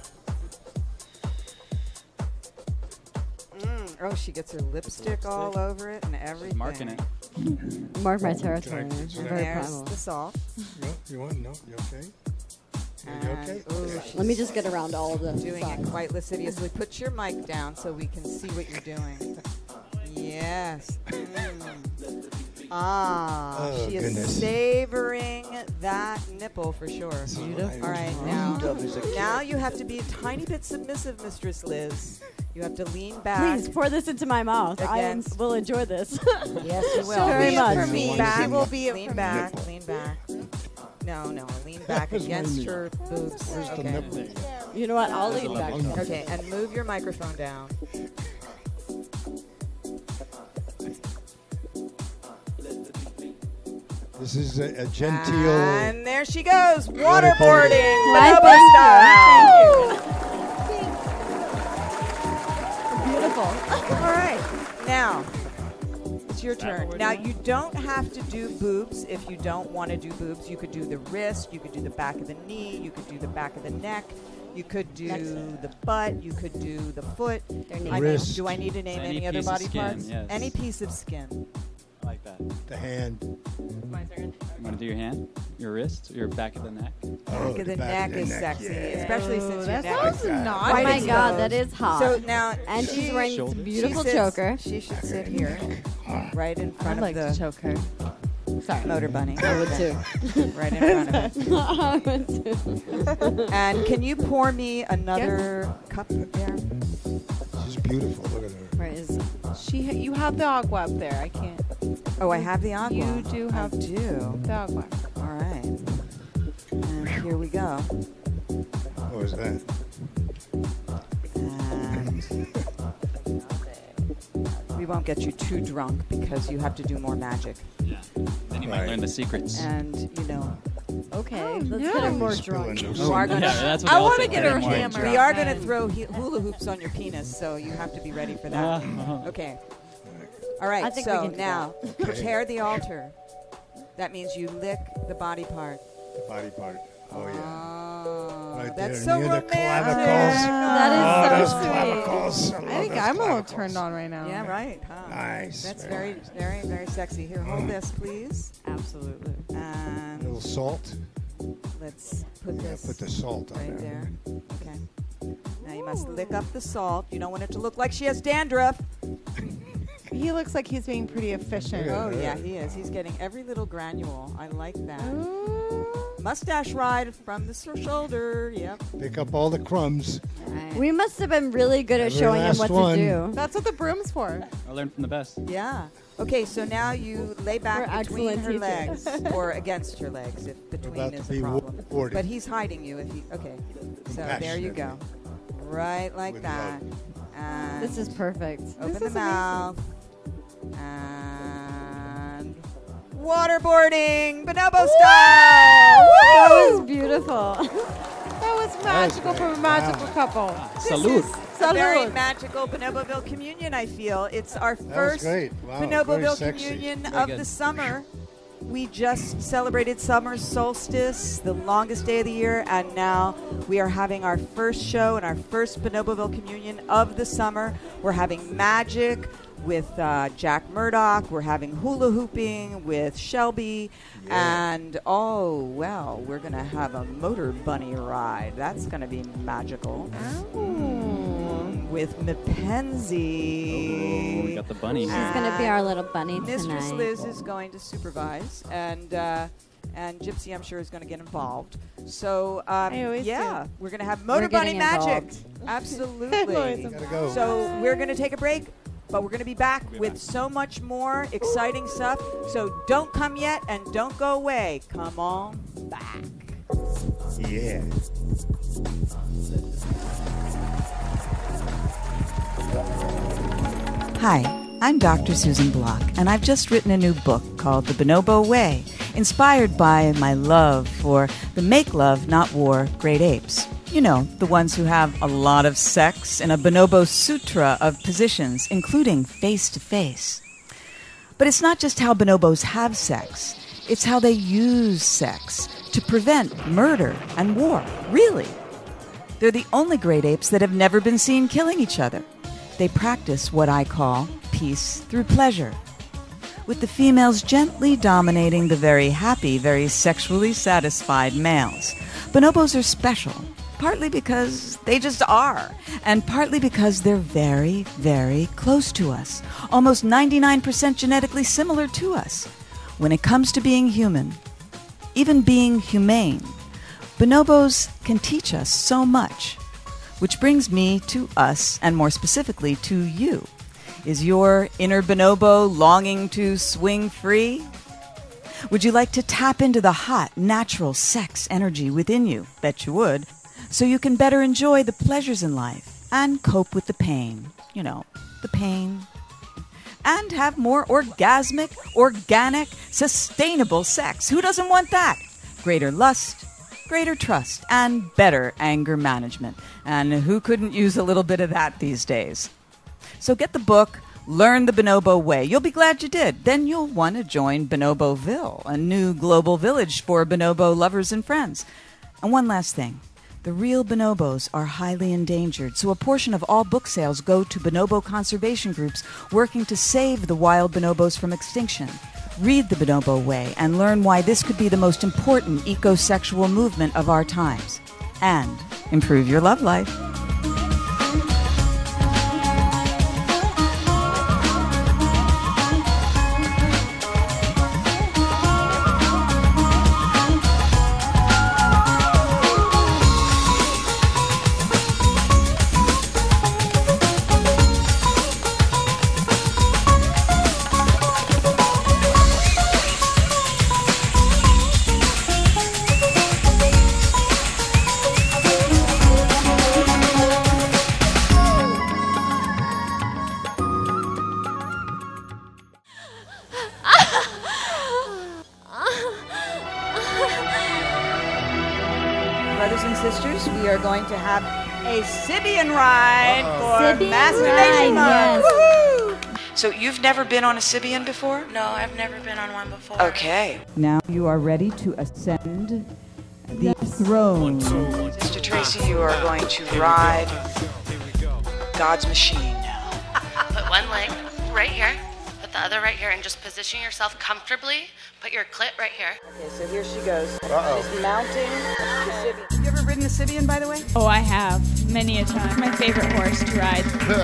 Mm. Oh, she gets her lipstick all over it and everything. Marking it. one. Mark my Can I- territory. can I- I'm And very there's primal. the salt. No, you want? No, you okay? Are you And- okay? ooh, Yeah. she's Let me just get around all of them. doing it quite lasciviously. Put your mic down so we can see what you're doing. Yes. Mm. Ah, Oh, she is goodness. savoring that nipple for sure. Beautiful. All right, now, now you have to be a tiny bit submissive, Mistress Liz. You have to lean back. Please pour this into my mouth. I am, Against- will enjoy this. Yes, you will. So very lean much. back, For lean me. back, She will be it lean for me. back, lean back. No, no, lean back Where's my against knee? her boobs. Where's the Okay. nipple? You know what? I'll lean back. Hungry. Okay, and move your microphone down. This is a, a genteel. And there she goes, waterboarding, My Bonobo thank style. Beautiful. All right, now it's your turn. Now you don't have to do boobs if you don't want to do boobs. You could do the wrist, you could do the back of the knee, you could do the back of the neck, you could do the butt, you could do the foot. I mean, Wrist. do I need to name Any any other piece of body skin, parts? yes. Any piece of skin. I like that. The hand. My turn. You want to do your hand, your wrist, your back of the neck? Oh, Back of the neck is sexy, yeah. especially since your that neck sounds is not. Oh quite my exposed. God, that is hot. So now, and she, she's wearing Shoulders. this she beautiful sits- choker. She should sit here, right in I'd front like of to the choke her. Sorry. motor bunny. I would too. Right in front of it. I would too. And can you pour me another cup there? She's beautiful. Look at her. Where is She, ha- you have the agua up there. I can't. Oh, I have the agua. You do have I do. the agua. All right. And here we go. What was that? And we won't get you too drunk because you have to do more magic. Yeah. Then you might Right. learn the secrets. And, you know, Okay, Oh, let's no. get her more Spilling drunk. no You are secrets. gonna- yeah, that's what I they all wanna say, get get her more hammer. drunk. we are going to And- throw he- hula hoops on your penis, so you have to be ready for that. Uh-huh. Okay. All right, I think we so can do now prepare the altar. That means you lick the body part. The body part. Oh, yeah. Oh, Right that's there so near the romantic. clavicles. That is Oh, so those sweet. clavicles. I, I love think those I'm a little clavicles. turned on right now. Yeah, right. Huh? Nice. That's very very, nice. very, very sexy. Here, hold this, please. Absolutely. A And little salt. let's put Yeah, this put the salt on right there. there. Okay. Now you must lick up the salt. You don't want it to look like she has dandruff. He looks like he's being pretty efficient. Yeah. Oh yeah, he is. He's getting every little granule. I like that. Ooh. Mustache ride from the s- shoulder. Yep. Pick up all the crumbs. Right. We must have been really good at Every showing him last what one. to do. That's what the broom's for. I learned from the best. Yeah. Okay, so now you lay back We're between excellent her teachers. legs or against her legs if between about is to a be problem. boarded. But he's hiding you if he. Okay. So there you go. Right like With that. And This is perfect. open This the is mouth. And waterboarding, bonobo style. That Woo! was beautiful. That was magical great. from a magical Wow. couple. Salute. A very Salud. magical Bonoboville communion, I feel. It's our That was first great. Wow, very Bonoboville sexy. communion Very of good. the summer. we just celebrated summer solstice, the longest day of the year, and now we are having our first show and our first Bonoboville communion of the summer. We're having magic with uh, Jack Murdoch. We're having hula hooping with Shelby. Yeah. And, oh, well, we're going to have a motor bunny ride. That's going to be magical. Oh. Mm, with Mackenzie. Oh, we got the bunny. She's going to be our little bunny Mistress tonight. Mistress Liz is going to supervise. And... Uh, And Gypsy, I'm sure, is going to get involved. So, um, I always yeah, do. we're going to have Motor We're Bunny getting magic. involved. Absolutely. Gotta go. So we're going to take a break, but we're going to be back with so much more exciting stuff. So don't come yet and don't go away. Come on back. Yeah. Hi, I'm Doctor Susan Block, and I've just written a new book called The Bonobo Way, inspired by my love for the make love, not war great apes. You know, the ones who have a lot of sex in a bonobo sutra of positions, including face-to-face. But it's not just how bonobos have sex. It's how they use sex to prevent murder and war, really. They're the only great apes that have never been seen killing each other. They practice what I call peace through pleasure, with the females gently dominating the very happy, very sexually satisfied males. Bonobos are special, partly because they just are, and partly because they're very, very close to us, almost ninety-nine percent genetically similar to us. When it comes to being human, even being humane, bonobos can teach us so much. Which brings me to us, and more specifically to you. Is your inner bonobo longing to swing free? Would you like to tap into the hot, natural sex energy within you? Bet you would. So you can better enjoy the pleasures in life and cope with the pain. You know, the pain. And have more orgasmic, organic, sustainable sex. Who doesn't want that? Greater lust, greater trust, and better anger management. And who couldn't use a little bit of that these days? So get the book, learn the Bonobo Way. You'll be glad you did. Then you'll want to join Bonoboville, a new global village for bonobo lovers and friends. And one last thing. The real bonobos are highly endangered, so a portion of all book sales go to bonobo conservation groups working to save the wild bonobos from extinction. Read The Bonobo Way and learn why this could be the most important ecosexual movement of our times. And improve your love life. Brothers and sisters, we are going to have a Sibian ride Uh-oh. for Sibian Masturbation ride, Month. Woohoo! So you've never been on a Sibian before? No, I've never been on one before. Okay. Now you are ready to ascend the throne. Sister Tracy, you are going to ride God's machine now. Put one leg right here, put the other right here, and just position yourself comfortably. Put your clit right here. Okay, so here she goes. Uh-oh. She's mounting the Sibian. Have you ever ridden a Sibian, by the way? Oh, I have many a time. My favorite horse to ride.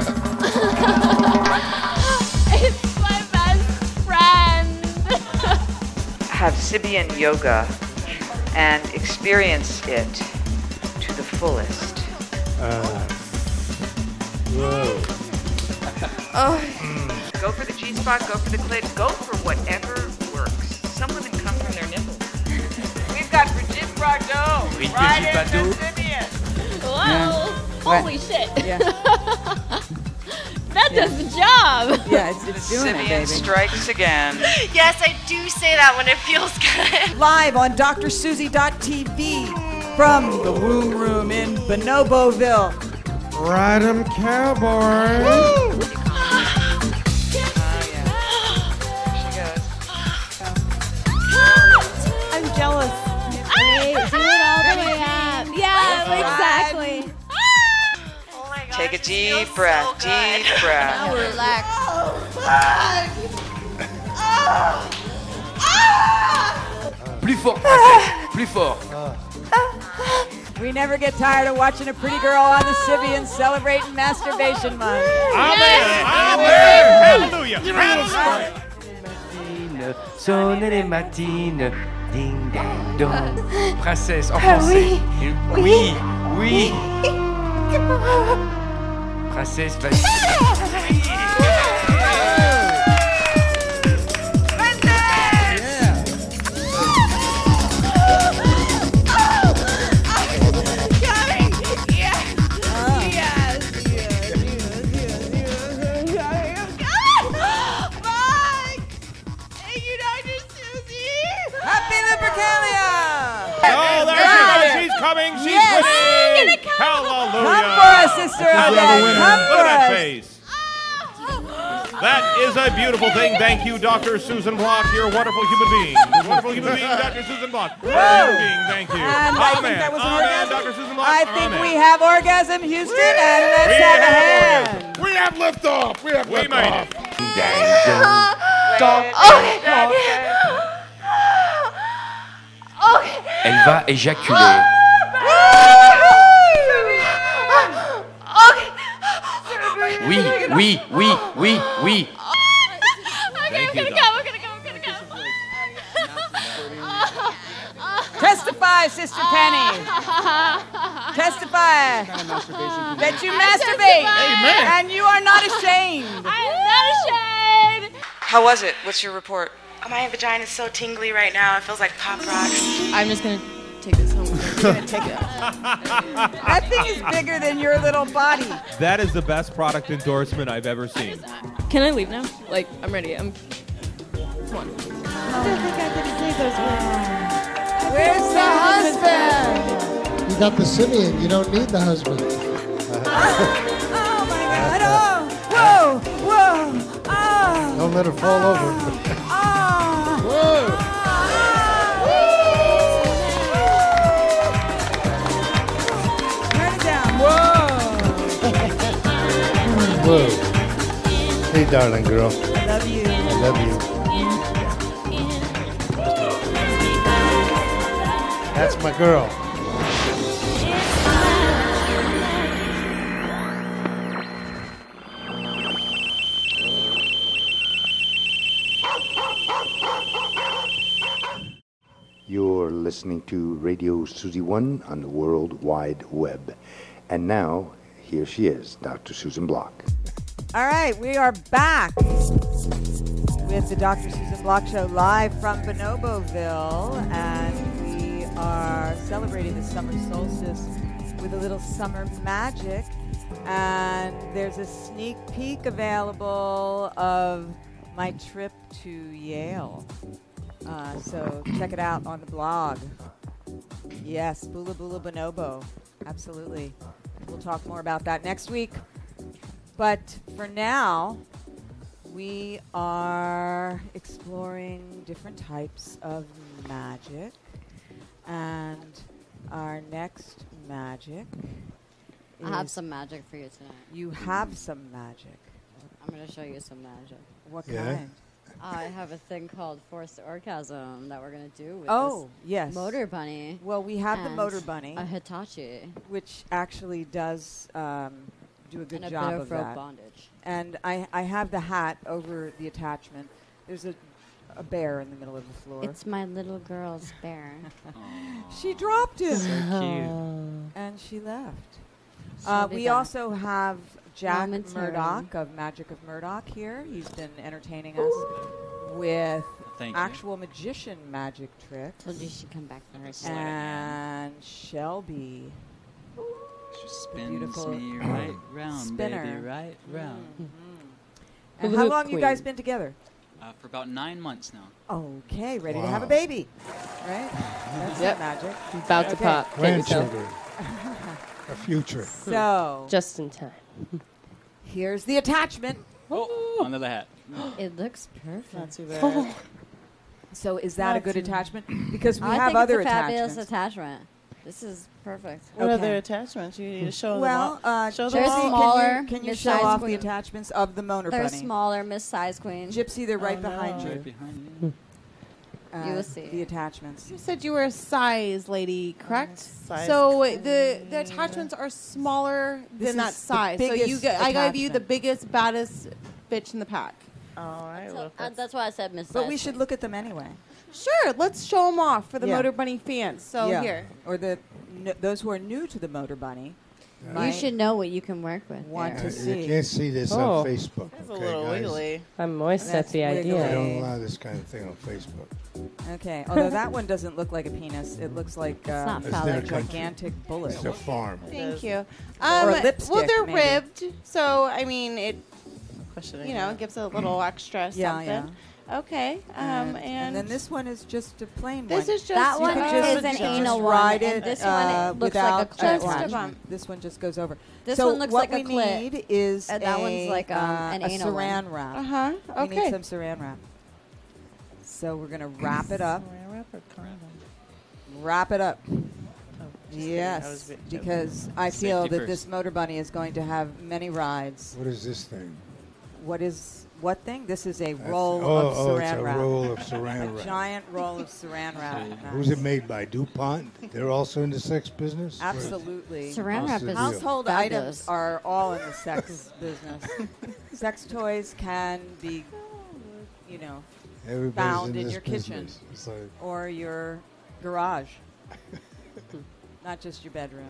It's my best friend. Have Sibian yoga and experience it to the fullest. Uh, whoa. Go for the G-spot, go for the clit, go for whatever works. Some women come from their nipples. We've got Brigitte Bardot riding the Sibian. Whoa. Holy shit. Yeah. That does the job. Yeah, it's, it's doing it, Sibian baby. strikes again. Yes, I do say that when it feels good. Live on D R Susie dot T V from the Womb Room in Bonoboville. Ride 'em, cowboy. Oh, yeah. There she goes. Take a deep breath, deep breath. Now relax. Plus fort, princesse. Plus fort. We never get tired of watching a pretty girl on the Sibian celebrating masturbation month. Amen. Amen. Hallelujah. Hallelujah. Sonne les matines. Ding, ding, dong. Princesse, en Ah français. oui. Oui, oui. Princesse, vas-y. Coming, she's Yes. winning. Hallelujah. Come for us, Sister Come Odette. Come Look for at that us. face. That is a beautiful thing. Thank you, Doctor Susan Block. You're a wonderful human being. Wonderful human being, Doctor Susan Block. Wonderful human being. Thank you. And I Amen. think that was an Amen, orgasm. Doctor Susan Block. I think Amen. we have orgasm, Houston, and let's We have a have hand. orgasm. We have liftoff. We have We made it. Elle va éjaculer. Oui, oui, oui, oui, oui. Thank you, Testify, Sister Penny. Testify that you masturbate. Amen. And you are not ashamed. I'm not ashamed. How was it? What's your report? Oh, my vagina is so tingly right now. It feels like pop rocks. I'm just gonna take this home. You're gonna take it. That thing is bigger than your little body. That is the best product endorsement I've ever seen. Can I leave now? Like, I'm ready. I'm. Come on. I don't think I can say those words. Where's the husband? You got the Simeon. You don't need the husband. Oh my God! Oh! Whoa! Whoa! Oh! Don't let her fall over. Oh! Turn it down. Whoa! Whoa. Hey, darling girl. I love you. I love you. That's my girl. You're listening to Radio Susie One on the World Wide Web. And now, here she is, Doctor Susan Block. All right, we are back with the Doctor Susan Block Show live from Bonoboville, and we are celebrating the summer solstice with a little summer magic. And there's a sneak peek available of my trip to Yale. Uh, so check it out on the blog. Yes, Bula Bula Bonobo. Absolutely. We'll talk more about that next week. But for now, we are exploring different types of magic. And our next magic I have is- some magic for you tonight. You have some magic. I'm going to show you some magic. What Yeah. kind? I have a thing called forced orgasm that we're going to do with Oh, this yes. motor bunny. Well, we have the and motor bunny, a Hitachi. which actually does um, do a good And a job bit of of rope that. bondage. And I, I have the hat over the attachment. There's a, a bear in the middle of the floor. It's my little girl's bear. She dropped it. So cute. And she left. She'll Uh, be we back. also have Jack Momentarily. Murdoch of Magic of Murdoch here. He's been entertaining us with Thank you. actual magician magic tricks. Told you she'd come back for her Sleight of And Shelby. She spins beautiful me right round, spinner. baby, right round. Mm-hmm. And Hula how hoop long you guys queen. been together? Uh, for about nine months now. Okay, ready to have a Wow. baby. Right? That's Yep. the magic. About to Okay. pop. Can't you tell? Grandchildren. A future. So, Just in time. here's the attachment. Oh, under the hat. It looks perfect. Not too bad. So is that a Not good too- attachment? Because we I have think other it's a fabulous attachments. attachment. This is perfect. What Okay. other attachments you need to show Well, them? uh, show Gypsy, them They're all? smaller. Can you, can you Miss show Size off Queen. the attachments of the motor They're bunny? smaller, Miss Size Queen. Gypsy, they're right Oh, behind no. you. Right behind you. Uh, You will see. the attachments. You said you were a size lady, correct? Size so the the attachments are smaller This than that is the size. So you biggest get, I gave you the attachment. biggest, baddest bitch in the pack. All right. So, uh, that's why I said Miss But Size we should Queen. look at them anyway. Sure, let's show them off for the Yeah. Motor Bunny fans. So Yeah. here. Or the n- those who are new to the Motor Bunny. You might should know what you can work with. Want there. to You see. can't see this Oh. on Facebook. It's okay, a little guys? wiggly. I'm moist That's at the wiggly. They idea. don't allow this kind of thing on Facebook. Okay. Although that one doesn't look like a penis. It looks like uh, not It's phallic. their a country. gigantic bullet. It's a farm. Thank you. Or Um, a lipstick, well, they're maybe. ribbed, so I mean, it you know it gives it a little extra Yeah, something. yeah. Okay. Um, and, and, and then this one is just a plain This one. is just That You one could is just, an just anal one, ride and it, this one, uh, it looks like a without clip attachment. bump. This one just goes over. This so one looks what like a we clip. need is And that a, one's like, um, uh, an a anal one. saran wrap. Uh huh. We Okay. need some saran wrap. So we're gonna wrap it up. Saran wrap or condom? Wrap it up. Oh, just kidding. I was Yes, bit- because I feel Safety that first. this motor bunny is going to have many rides. What is this thing? What is what thing? This is a That's- roll oh, of oh, saran it's a wrap. roll of saran a wrap. giant roll of saran wrap. Who's it made by? DuPont? They're also in the sex business? Absolutely. Saran wrap the is deal? Household fabulous. items are all in the sex business. Sex toys can be, you know, Everybody's found in, in this your kitchen business. It's like, or your garage, not just your bedroom.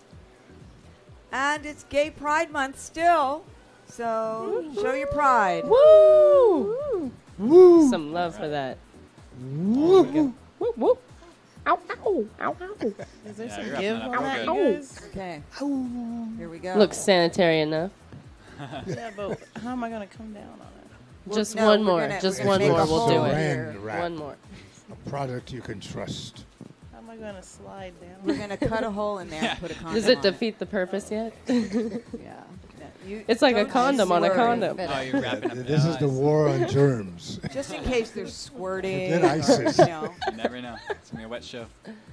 And it's Gay Pride Month still, so show your pride. Woo! woo! Some love for that. Woo! Whoop, whoop. Ow, ow, ow, ow. Is there Yeah, some you're give wrapping on it that, up you real guys? Okay, here we go. Looks sanitary enough. Yeah, but how am I gonna come down on it? Well, Just no, one we're more. gonna- Just we're one gonna more. make a We'll do hole it. here. Saran wrap. One more. A product you can trust. How am I gonna slide down? We're gonna cut a hole in there and put a condom Does it on defeat the purpose yet? Yeah. You It's like a don't condom on a worry. condom. Oh, you're wrapping up. This is the war on germs. Just in case there's squirting. Forget ISIS. You know. You never know. It's gonna be a wet show.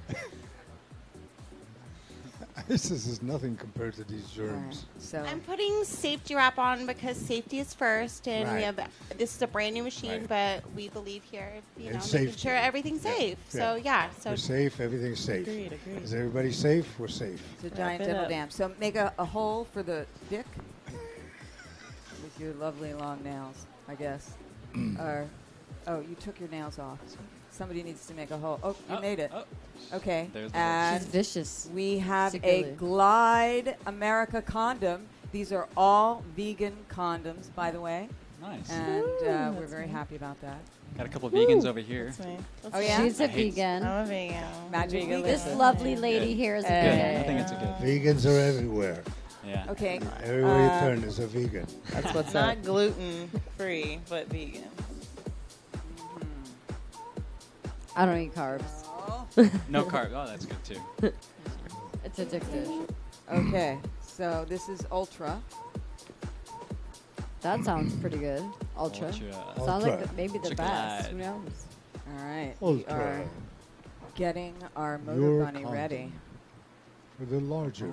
ISIS is nothing compared to these All right, germs. So I'm putting safety wrap on because safety is first, and we Right. have this is a brand new machine, but we believe here, you And know, safety. making sure everything's Yeah. safe. Yeah. So yeah, so We're safe. Everything's safe. Agreed, agreed. Is everybody safe? We're safe. it's a giant it double up. dam. So make a, a hole for the dick with your lovely long nails, I guess. or oh, you took your nails off. Somebody needs to make a hole. Oh, you Oh, made it. oh. Okay. There's the And She's vicious. we have a Secretly. Glide America condom. These are all vegan condoms, by the way, Nice. and uh, we're very happy about that. Got a couple of vegans over here. That's me. That's Oh, me. yeah? She's a I hate- vegan. I'm a vegan. Magic Vegan vegan. This lovely lady Good. here is a Good. vegan. I think it's a good. Vegans are everywhere. Yeah. Okay. Everywhere you Uh, turn, there's a vegan. That's what's up. Not gluten free, but vegan. I don't eat carbs. No carb. Oh, that's good too. It's addictive. Okay. So this is Ultra. That sounds pretty good. Ultra. Ultra. Sounds like Ultra. the, maybe the Ultra best. Glide. Who knows? All right. We Ultra. are getting our motor Your bunny condom. ready. For the larger.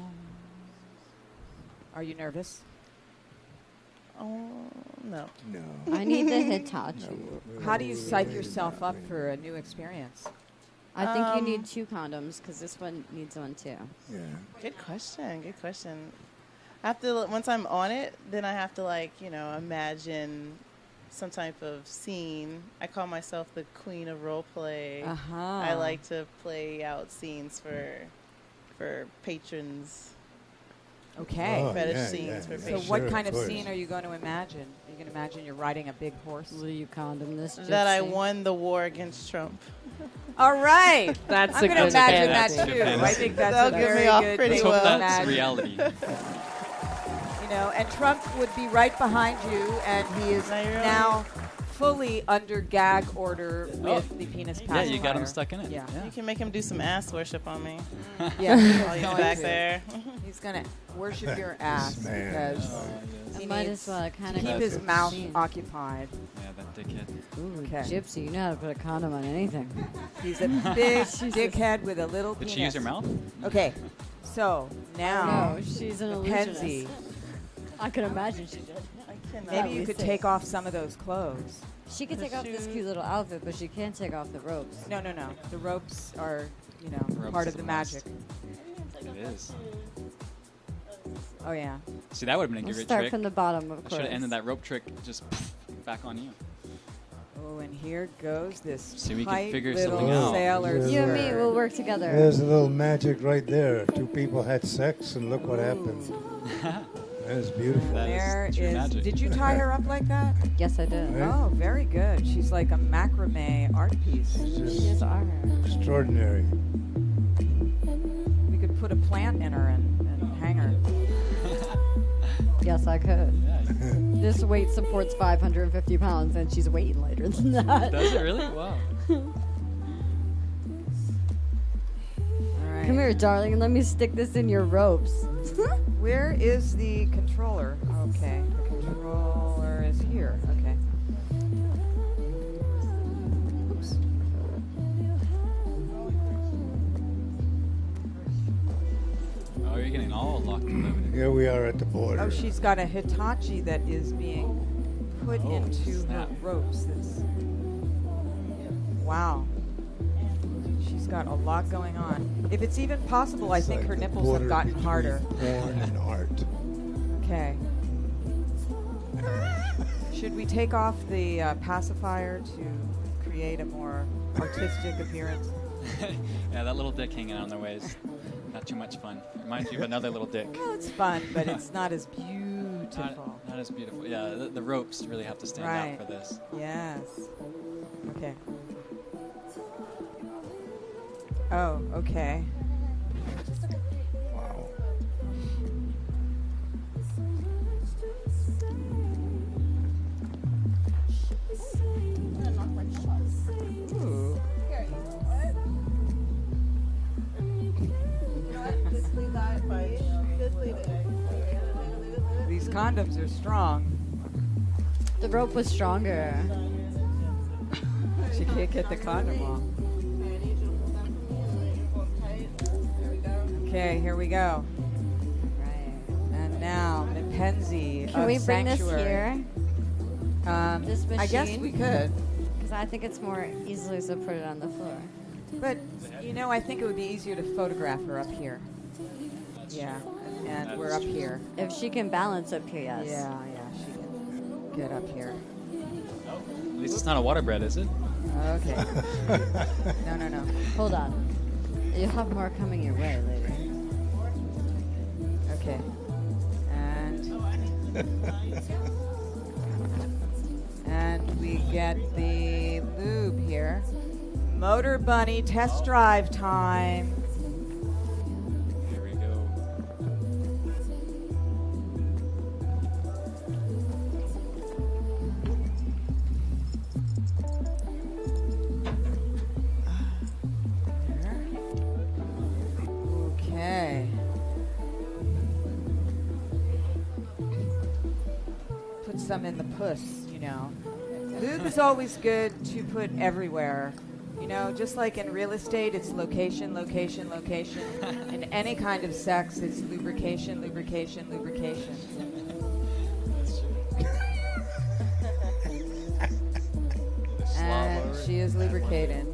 Are you nervous? Oh no. No. I need the Hitachi. How do you psych yourself up for a new experience? I think Um, you need two condoms because this one needs one too. Yeah. Good question. Good question. I have to once I'm on it, then I have to like you know imagine some type of scene. I call myself the queen of role play. Uh-huh. I like to play out scenes for for patrons. Okay. Oh, Fetish yeah, scenes yeah, for yeah. So patients. what Sure, kind of of course. scene are you going to imagine? Are you going to imagine you're riding a big horse? Will you condom this? That I gypsy? won the war against Trump. All right. That's I'm a going to good imagine that fantasy. too. I think that's That'll a get me very off good pretty thing Let's to hope that's imagine. reality. You know, and Trump would be right behind you, and he is Now you're now fully under gag order with the penis Yeah, pacifier. you got him stuck in it. Yeah. You can make him do some ass worship on me. Yeah, While he's going back to. there. He's gonna worship your ass man. because Oh, he I might needs as well to kinda keep go his for the mouth scene. occupied. Yeah, that dickhead. Ooh, Okay. Gypsy, you know how to put a condom on anything. He's a big dickhead with a little Did penis. she use her mouth? Okay, so now No, she's an Pansy, illusionist. I could imagine she did. maybe you could take off some of those clothes. She could take off this cute little outfit, but she can't take off the ropes. No, no, no. The ropes are, you know, Ropes part is of the a must. magic. It is. Oh yeah. See, that would have been a We'll great start trick. from the bottom, of I should course. have ended that rope trick just back on you. Oh, and here goes this See, we can tight figure little something out. sailor You and me skirt. will work together. There's a little magic right there. Two people had sex, and look what happened. That is beautiful. That There is true is. magic. Did you tie her up like that? Yes, I did. Right. Oh, very good. She's like a macrame art piece. It's She is our. extraordinary. We could put a plant in her and, and hang her. Yes, I could. Yeah. This weight supports five hundred fifty pounds, and she's weighing lighter than that. Does it really? Wow. All right. Come here, darling, and let me stick this in your ropes. Where is the controller? Okay, the controller is here. Okay. Oops. Oh, you're getting all locked and loaded. Here we are at the border. Oh, she's got a Hitachi that is being put Oh, into snap. her ropes. That's wow. She's got a lot going on. If it's even possible, I It's think like her the nipples border have gotten between harder. Porn and art. Okay. Should we take off the uh, pacifier to create a more artistic appearance? Yeah, that little dick hanging out on their waist. Not too much fun. Reminds you of another little dick. Well, it's fun, but it's not as Not, beautiful. not as beautiful. Yeah, the, the ropes really have to stand Right. out for this. Yes. Okay. Oh, okay. Wow. Ooh. These condoms are strong. The rope was stronger. She can't get the condom off. Okay, here we go. Right. And now, Mackenzie Can of we bring Sanctuary. this here? Um, This machine? I guess we could. Because I think it's more easily to put it on the floor. But, you know, I think it would be easier to photograph her up here. Yeah, and That we're is up true. here. If she can balance up here, yes. Yeah, yeah, she can get up here. At least it's not a water bread, is it? Okay. No, no, no. Hold on. You'll have more coming your way later. Okay. And and we get the lube here. Motor Bunny test drive time. Here we go. Okay. Put some in the puss, you know. Lube is always good to put everywhere. You know, just like in real estate, it's location, location, location. In any kind of sex, it's lubrication, lubrication, lubrication. And she is lubricated.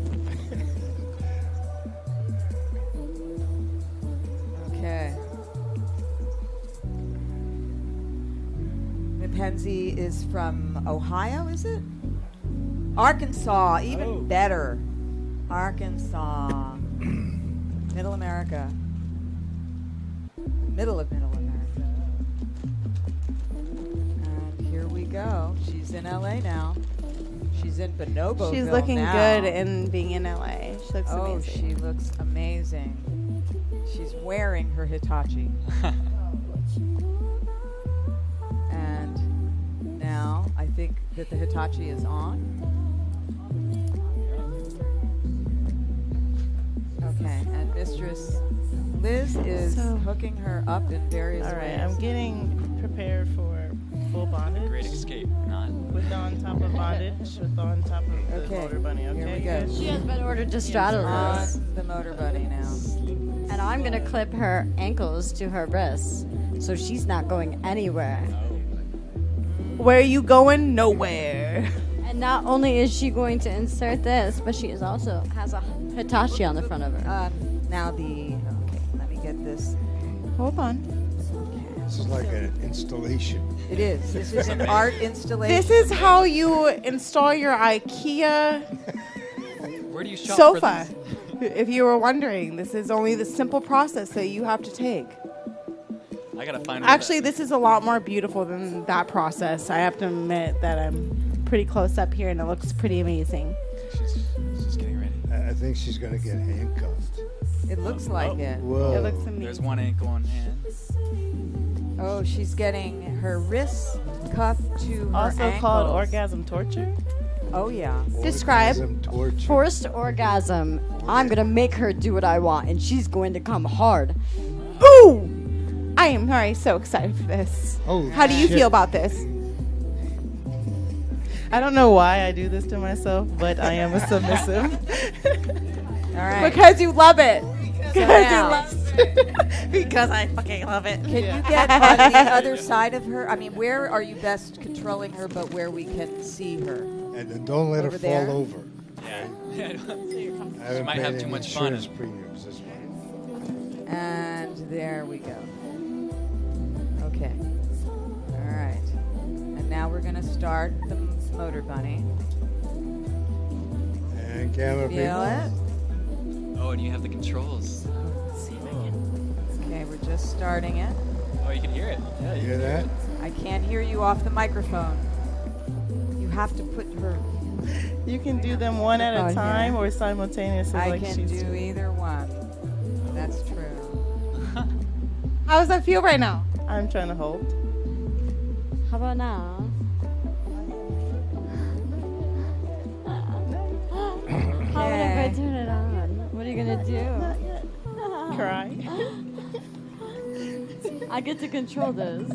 Okay. Mackenzie is from Ohio, is it? Arkansas, even Oh. better. Arkansas. Middle America. Middle of Middle America. And here we go. She's in L A now. She's in Bonoboville She's looking now. good in being in L A. She looks Oh, amazing. she looks amazing. She's wearing her Hitachi. And now now. I think that the Hitachi is on. Okay, and Mistress Liz is So- hooking her up in various All right, ways. I'm getting prepared for full bondage. Great escape. Not. With on top of bondage, with on top of the Okay, motor bunny. Okay, here we go. good? She has been ordered to straddle on this. the motor bunny now. And I'm going to clip her ankles to her wrists so she's not going anywhere. Where are you going? Nowhere. And not only is she going to insert this, but she is also has a Hitachi on the front of her. Um, now the okay, let me get this. Hold on. This is like an installation. It is. This is an art installation. This is how you install your IKEA Where do you shop sofa. for this? If you were wondering, this is only the simple process that you have to take. I gotta find. Actually, this is a lot more beautiful than that process. I have to admit that I'm pretty close up here, and it looks pretty amazing. She's, she's getting ready. I I think she's going to get handcuffed. It looks like Oh. it. Whoa. It looks amazing. There's one ankle on hand. Oh, she's getting her wrists cuffed to her Also ankles. called orgasm torture. Oh yeah. Describe. Orgasm torture. Forced orgasm. I'm going to make her do what I want, and she's going to come hard. Ooh! I am already so excited for this. Holy How do you shit. feel about this? I don't know why I do this to myself, but I am a submissive. All right. Because you love it. Because you now- love it. Because I fucking love it. Can you get on the other side of her? I mean, where are you best controlling her, but where we can see her? And then don't let Over her there? fall over. Yeah. I don't- I haven't might paid have any too much fun. insurance premiums this month. And there we go. Okay. All right. And now we're going to start the m- motor bunny. And camera Feel people. it? Oh, and you have the controls. Okay, we're just starting it. Oh, you can hear it. Yeah, You you hear can that? I can't hear you off the microphone. You have to put her. You can do them one at Oh, a yeah. time or simultaneously. I like can she's do doing. either one. That's true. How does that feel right now? I'm trying to hold. How about now? How about if I Okay. turn it on? What are you going to do? Cry. I get to control this.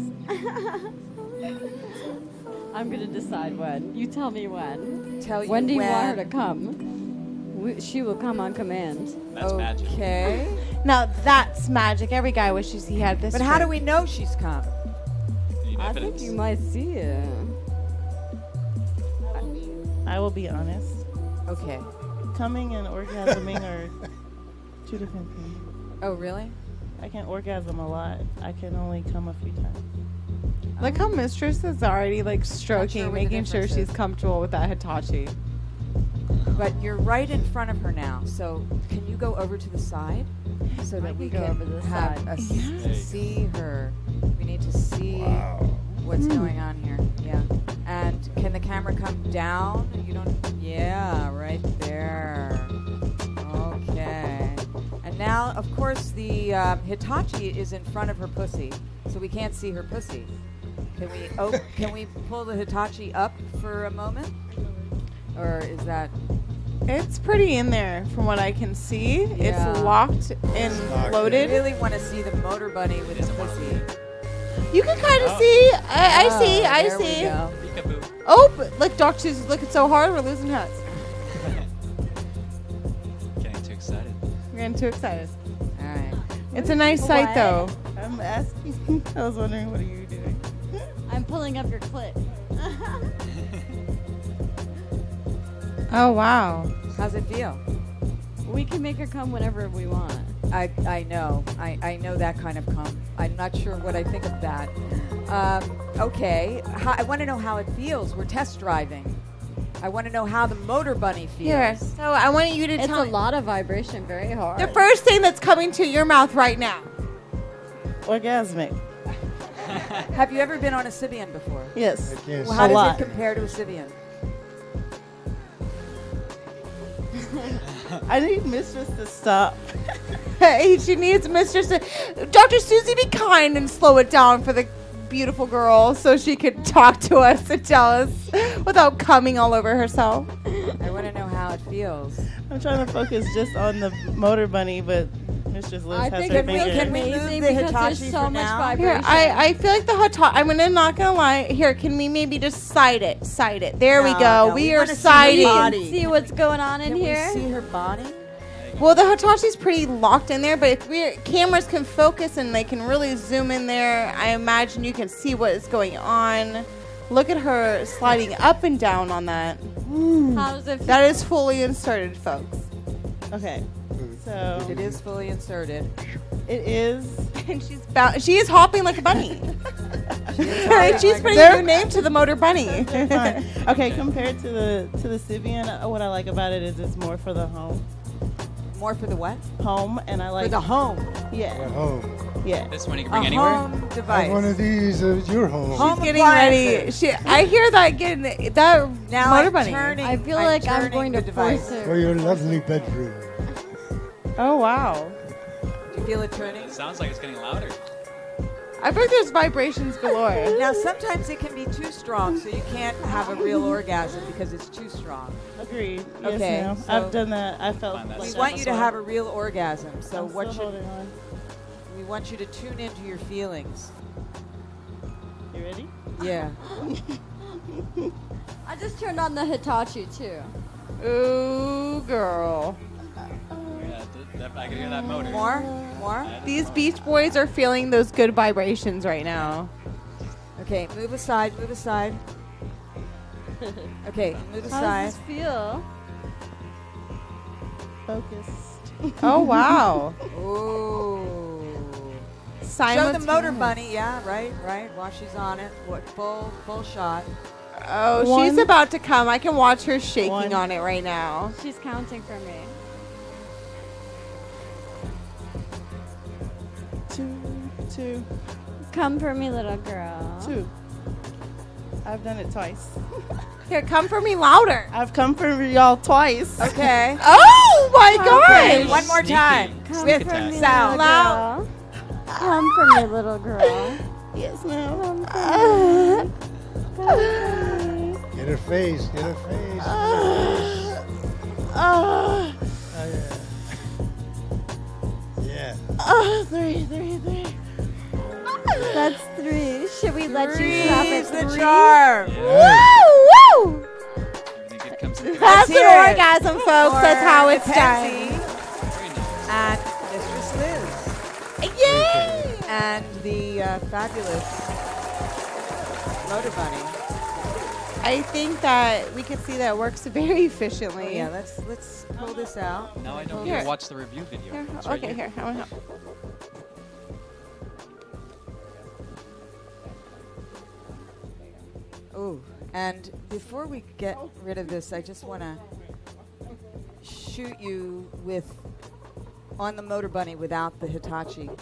I'm going to decide when. You tell me when. Tell you When do you want her when. to come? We, she will come on command. That's magic. Okay. Now that's magic. Every guy wishes he had this. But how do trick. we know she's come? You need I evidence. think you might see it. I will be honest. Okay. Coming and orgasming are two different things. Oh, really? I can orgasm a lot. I can only come a few times. Like how Mistress is already like stroking, what the making sure difference she's is. comfortable with that Hitachi. But you're right in front of her now, so can you go over to the side so I that we can go can over to the have side. a s- There to you see her? We need to see Wow. what's going on here. Yeah. And can the camera come down? You don't. Yeah, right there. Okay. And now, of course, the um, Hitachi is in front of her pussy, so we can't see her pussy. Can we? Oh, can we pull the Hitachi up for a moment? Or is that? It's pretty in there from what I can see. Yeah. It's locked and locked I loaded. really want to see the motor bunny with the pussy. You can kind of Oh. see. I, I see. Oh, I there we see. go. Peekaboo. Oh, but look, Doctor Susan's looking so hard. We're losing heads. Getting too excited. We're getting too excited. All right. It's a nice sight, What? though. I'm asking. I was wondering, what are you doing? I'm pulling up your clit. Oh wow. How's it feel? We can make her come whenever we want. I, I know. I, I know that kind of cum. I'm not sure what I think of that. Um, okay. How, I want to know how it feels. We're test driving. I want to know how the motor bunny feels. Here. So I want you to It's tell a me lot of vibration, very hard. the first thing that's coming to your mouth right now. Orgasmic. Have you ever been on a Sibian before? Yes. I can't Well, see. how A does lot. it compare to a Sibian? I need Mistress to stop. Hey, she needs Mistress to. Doctor Susie, be kind and slow it down for the beautiful girl so she could talk to us and tell us without coming all over herself. I want to know how it feels. I'm trying to focus just on the motor bunny, but Mistress Liz I has think her it feels finger. amazing the because Hitachi there's so for much now? vibration. Here, I, I feel like the Hitachi. I'm gonna not gonna lie. Here, can we maybe just side it? Side it. There we No, go. no, we, we are wanna see her siding. body. See what's going on in Can here? we see her body? Well, the Hitachi's pretty locked in there, but if we cameras can focus and they can really zoom in there, I imagine you can see what is going on. Look at her sliding up and down on that. How does it feel? That is fully inserted, folks. Okay, so It is fully inserted. it is. And she's bou- she is hopping like a bunny. hopping she's like a putting bunny. a new name to the motor bunny. Fine. Okay, compared to the to the Sibian, uh, what I like about it is it's more for the home. More for the what? Home, and I like For the home. Yeah, At home. yeah. This one you can A bring anywhere. home device. Have one of these at your home. Home She's getting ready. appliances. She, I hear that getting that Now motor I'm bunny. turning. I feel I'm like I'm turning going the to device. force For her. your lovely bedroom. Oh wow! Do you feel it turning? It sounds like it's getting louder. I bet there's vibrations galore. Now sometimes it can be too strong, so you can't have a real orgasm because it's too strong. Agreed. Yes, Okay, ma'am. so- I've done that. I felt Find that like We Yes, want that you to before. have a real orgasm. So I'm what still should holding on. we want you to tune into your feelings? You ready? Yeah. I just turned on the Hitachi too. Ooh, girl. Yeah, th- that, I can hear that motor. More? More? These Beach Boys are feeling those good vibrations right now. Okay, move aside, move aside. Okay, move How aside. does this feel? Focused. Oh wow! Ooh. Show the Simultaneous. motor bunny, yeah, right, right. While she's on it, what full full shot. Oh, One. she's about to come. I can watch her shaking One. on it right now. She's counting for me. Two, two, Come for me, little girl. two. I've done it twice. Here, come for me louder. I've come for y'all twice. Okay. Oh my Okay, gosh! one more Sneaky. time. Come With for me, sound. little girl. Come for me, little girl. Yes, ma'am. Get her face, get her face. Ah, Oh, yeah. Yeah. ah, three, three, three. That's three. Should we let you Three's stop at the three? charm. Woo! Woo! Everything good comes in. That's an hear it. orgasm, folks. For That's how it's Patsy done. Very nice. And Mistress Liz. Yay! And the uh, fabulous motor bunny. I think that we can see that works very efficiently. Oh, yeah, let's let's pull this out. Now I don't Here. need to watch the review video. Here, It's right okay, here. I wanna- Ooh, and before we get rid of this, I just want to shoot you with on the motor bunny without the Hitachi.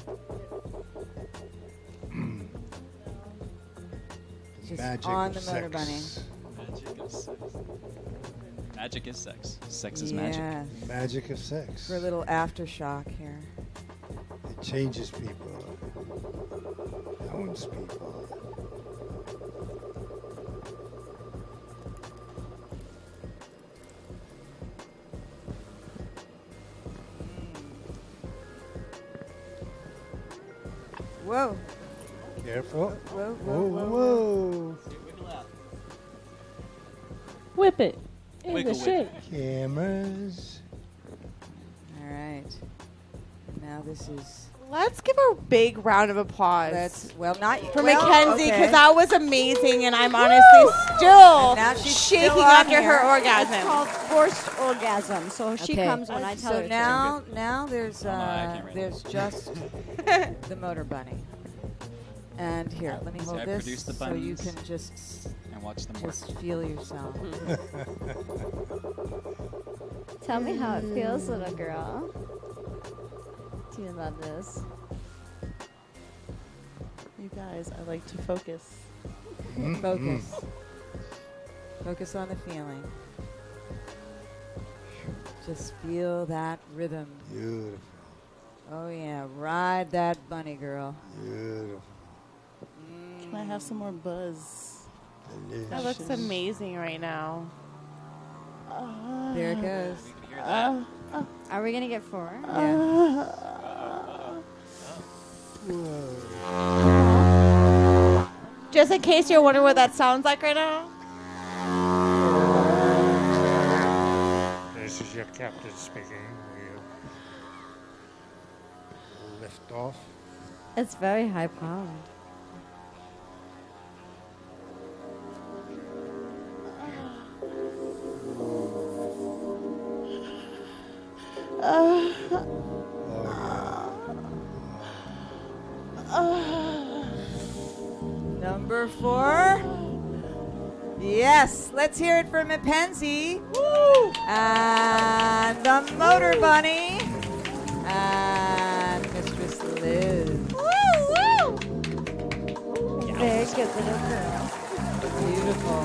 Just Magic on of the motor sex. bunny. Magic is sex. Magic is sex. Sex is Yeah, magic. Magic of sex. for a little aftershock here. It changes people. Owns people. Whoa, Careful. whoa, Whoa, whoa, whoa. whoa. Whip it. In Wiggle, the wiggle. shake. Cameras. All right. Now this is Let's give a big round of applause. that's well not for well, Mackenzie, because okay. that was amazing, and I'm honestly still And now she's shaking still on under her here. orgasm. It's called forced orgasm. So she Okay. comes when I tell So her now, now there's Oh, no, I uh, can't read there's just the motor bunny. And here, let me See, hold I this produced the so you buttons. can just And watch them work. just feel yourself. to. Tell me how it feels, little girl. Do you love this? You guys, I like to focus. Focus. Focus on the feeling. Just feel that rhythm. Beautiful. Oh yeah, ride that bunny, girl. Beautiful. Can I have some more buzz? That looks amazing right now. There it goes. Uh, Are we gonna get four? Just in case you're wondering what that sounds like right now. This is your captain speaking. We lift off. It's very high powered. Uh, uh, Number four. Yes, let's hear it for Mackenzie. Woo! And the Motor Bunny. And Mistress Liz. Woo, woo! Very good little girl. Beautiful.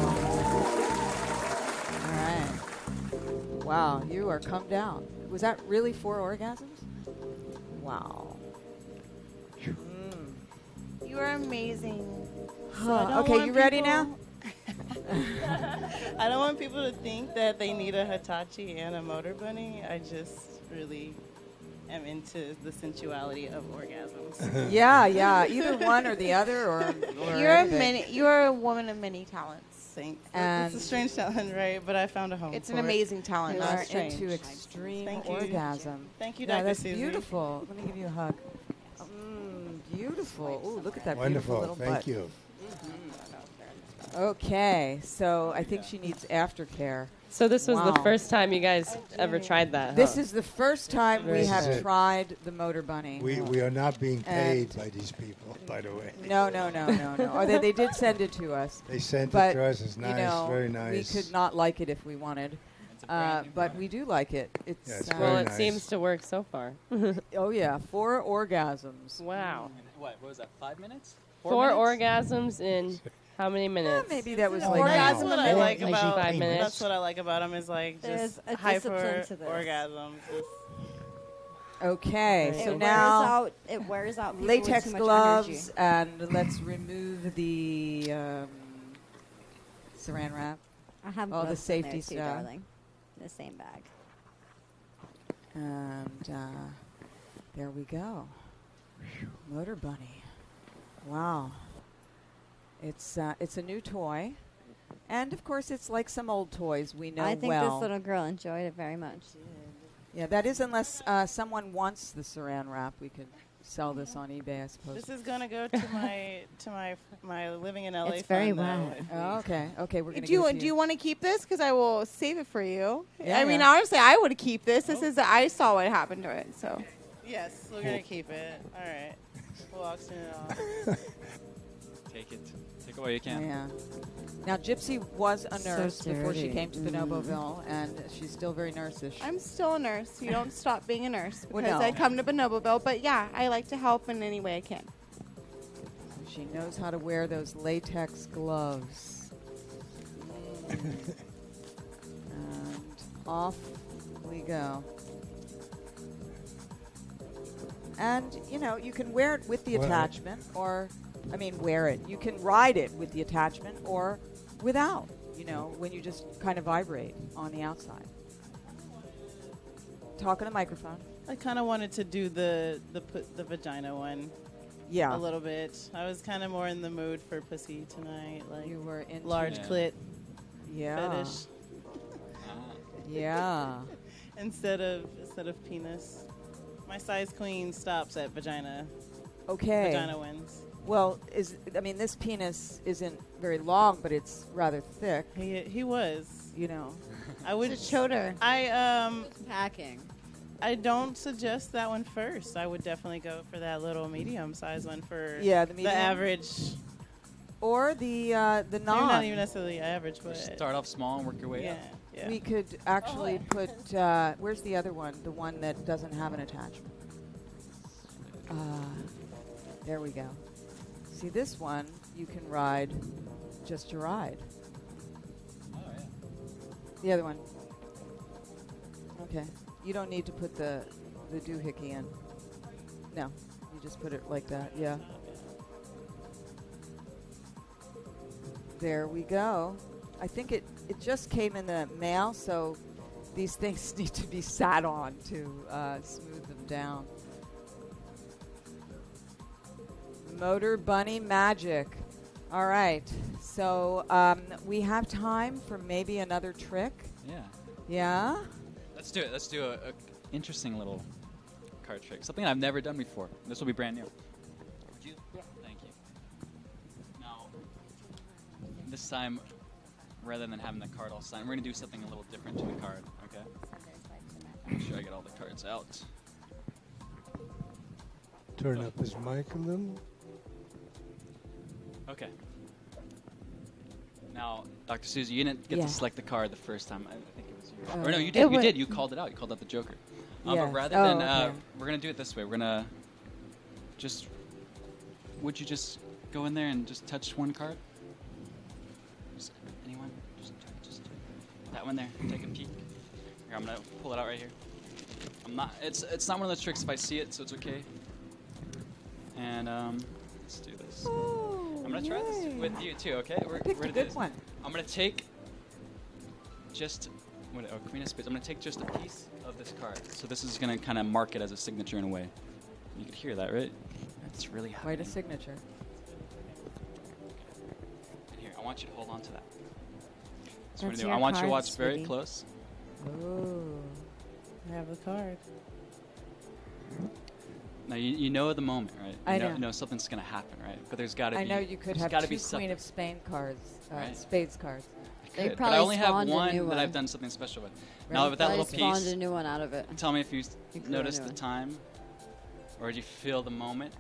All right. Wow, you are come down. Was that really four orgasms? Wow. Mm. You are amazing. So I don't okay, want you ready people- now? I don't want people to think that they need a Hitachi and a Motor Bunny. I just really am into the sensuality of orgasms. Yeah, yeah. Either one or the other, or, or You're a anything. many. You're a woman of many talents. Thanks. And It's a strange talent, right? But I found a home. It's for an it. amazing talent. You Not are strange. into extreme Thank you. orgasm. Thank you, Yeah, Doctor that's Susie. beautiful. Let me give you a hug. Mm, beautiful. Ooh, look at that Wonderful. beautiful little Thank butt. you. Okay, so I think she needs aftercare. So this was the Wow. first time you guys ever tried that. This huh? is the first time we This have is it. tried the Motor Bunny. We, we are not being And- paid by these people, by the way. No, no, no, no, no. Or they, they did send it to us. They sent it but, to us. It's you nice, know, very nice. We could not like it if we wanted. Uh, but we do like it. It's, Yeah, it's uh, very well, it nice. seems to work so far. oh yeah, four orgasms. Wow. What, what was that, five minutes? Four minutes? orgasms in how many minutes? maybe that was That's like orgasm what I like Like about five minutes. That's what I like about them is like There's just a hyper discipline to this. orgasms. Just Okay, It so wears now out. It wears out. people with latex too much gloves, energy. and let's remove the um, saran wrap. I have all the gloves in there safety too, stuff. darling. In the same bag. And uh, there we go. Motor Bunny. Wow. It's uh, it's a new toy, and of course it's like some old toys we know I think well. this little girl enjoyed it very much. Yeah, that is unless uh, someone wants the saran wrap, we could sell this on eBay, I suppose. this is gonna go to my to my my living in L A. It's very fund, though, wet. if Oh, we- okay, okay, we're gonna Do you give it to do you want to keep this? Because I will save it for you. Yeah, I mean, yeah. honestly, I would keep this. This is I saw what happened to it. So Yes, we're gonna keep it. All right, we'll auction it off. Take it. Take it while you can. Yeah. Now, Gypsy was a So nurse before she dirty. came to Bonoboville, and she's still very nursish. I'm still a nurse. You don't stop being a nurse Well, because no. I come to Bonoboville. But yeah, I like to help in any way I can. She knows how to wear those latex gloves. and off we go. And, you know, you can wear it with the Well, attachment, or, I mean, wear it. You can ride it with the attachment or without, you know, when you just kind of vibrate on the outside. Talk in the microphone. I kind of wanted to do the the put the vagina one. Yeah. A little bit. I was kind of more in the mood for pussy tonight, like You were into large Yeah. clit Yeah. fetish Yeah. instead of instead of penis. My size queen stops at vagina. Okay. Vagina wins. Well, is I mean, this penis isn't very long, but it's rather thick. He he was. You know. I would It's a shoulder. I um Packing. I don't suggest that one first. I would definitely go for that little medium size one for Yeah, the medium. average. Or the uh, the Maybe non. not even necessarily average, but Start off small and work your way yeah, up. yeah. We could actually put. Uh, where's the other one? The one that doesn't have an attachment. Uh, there we go. See, this one you can ride just to ride. Oh, yeah. The other one. Okay. You don't need to put the the doohickey in. No. You just put it like that. Yeah. There we go. I think it, it just came in the mail, so these things need to be sat on to uh, smooth them down. Motor Bunny Magic. All right. So um, we have time for maybe another trick. Yeah. Yeah? Let's do it. Let's do a, a interesting little card trick. Something I've never done before. This will be brand new. Would you? Yeah. Thank you. Now, this time, rather than having the card all signed, we're going to do something a little different to the card, okay? Make sure I get all the cards out. Turn up his mic a little. Okay. Now, Doctor Susie, you didn't get Yeah. to select the card the first time. I think it was yours. Oh. Or no, you It did. You wa- did. You called it out. You called out the Joker. Um, Yeah. But rather Oh, than, uh, okay. we're going to do it this way. We're going to just, would you just go in there and just touch one card? Just anyone? Just, just that one there. Take a peek. Here, I'm going to pull it out right here. I'm not, it's, it's not one of those tricks if I see it, so it's okay. And um, let's do this. I'm going to try this with you too, okay? We're, Picked we're a gonna do good this. one. I'm going to take just, what, oh, Queen of Spades. I'm going to take just a piece of this card. So this is going to kind of mark it as a signature in a way. You could hear that, right? That's really happening. Quite a signature. And here, I want you to hold on to that. That's So what I'm gonna do, your I want you to card, watch very sweetie. close. Ooh. I have the card. Now, you, you know the moment, right? You I know. know. You know something's going to happen, right? But there's got to I be... know you could there's have gotta two be Queen something. of Spain cards, uh, Right. spades cards. They Good, probably but I only have spawned a one new that one. I've done something special with. Right. Now, with that Probably little spawned piece, a new one out of it. tell me if you s- You grew a noticed new the one. time, or did you feel the moment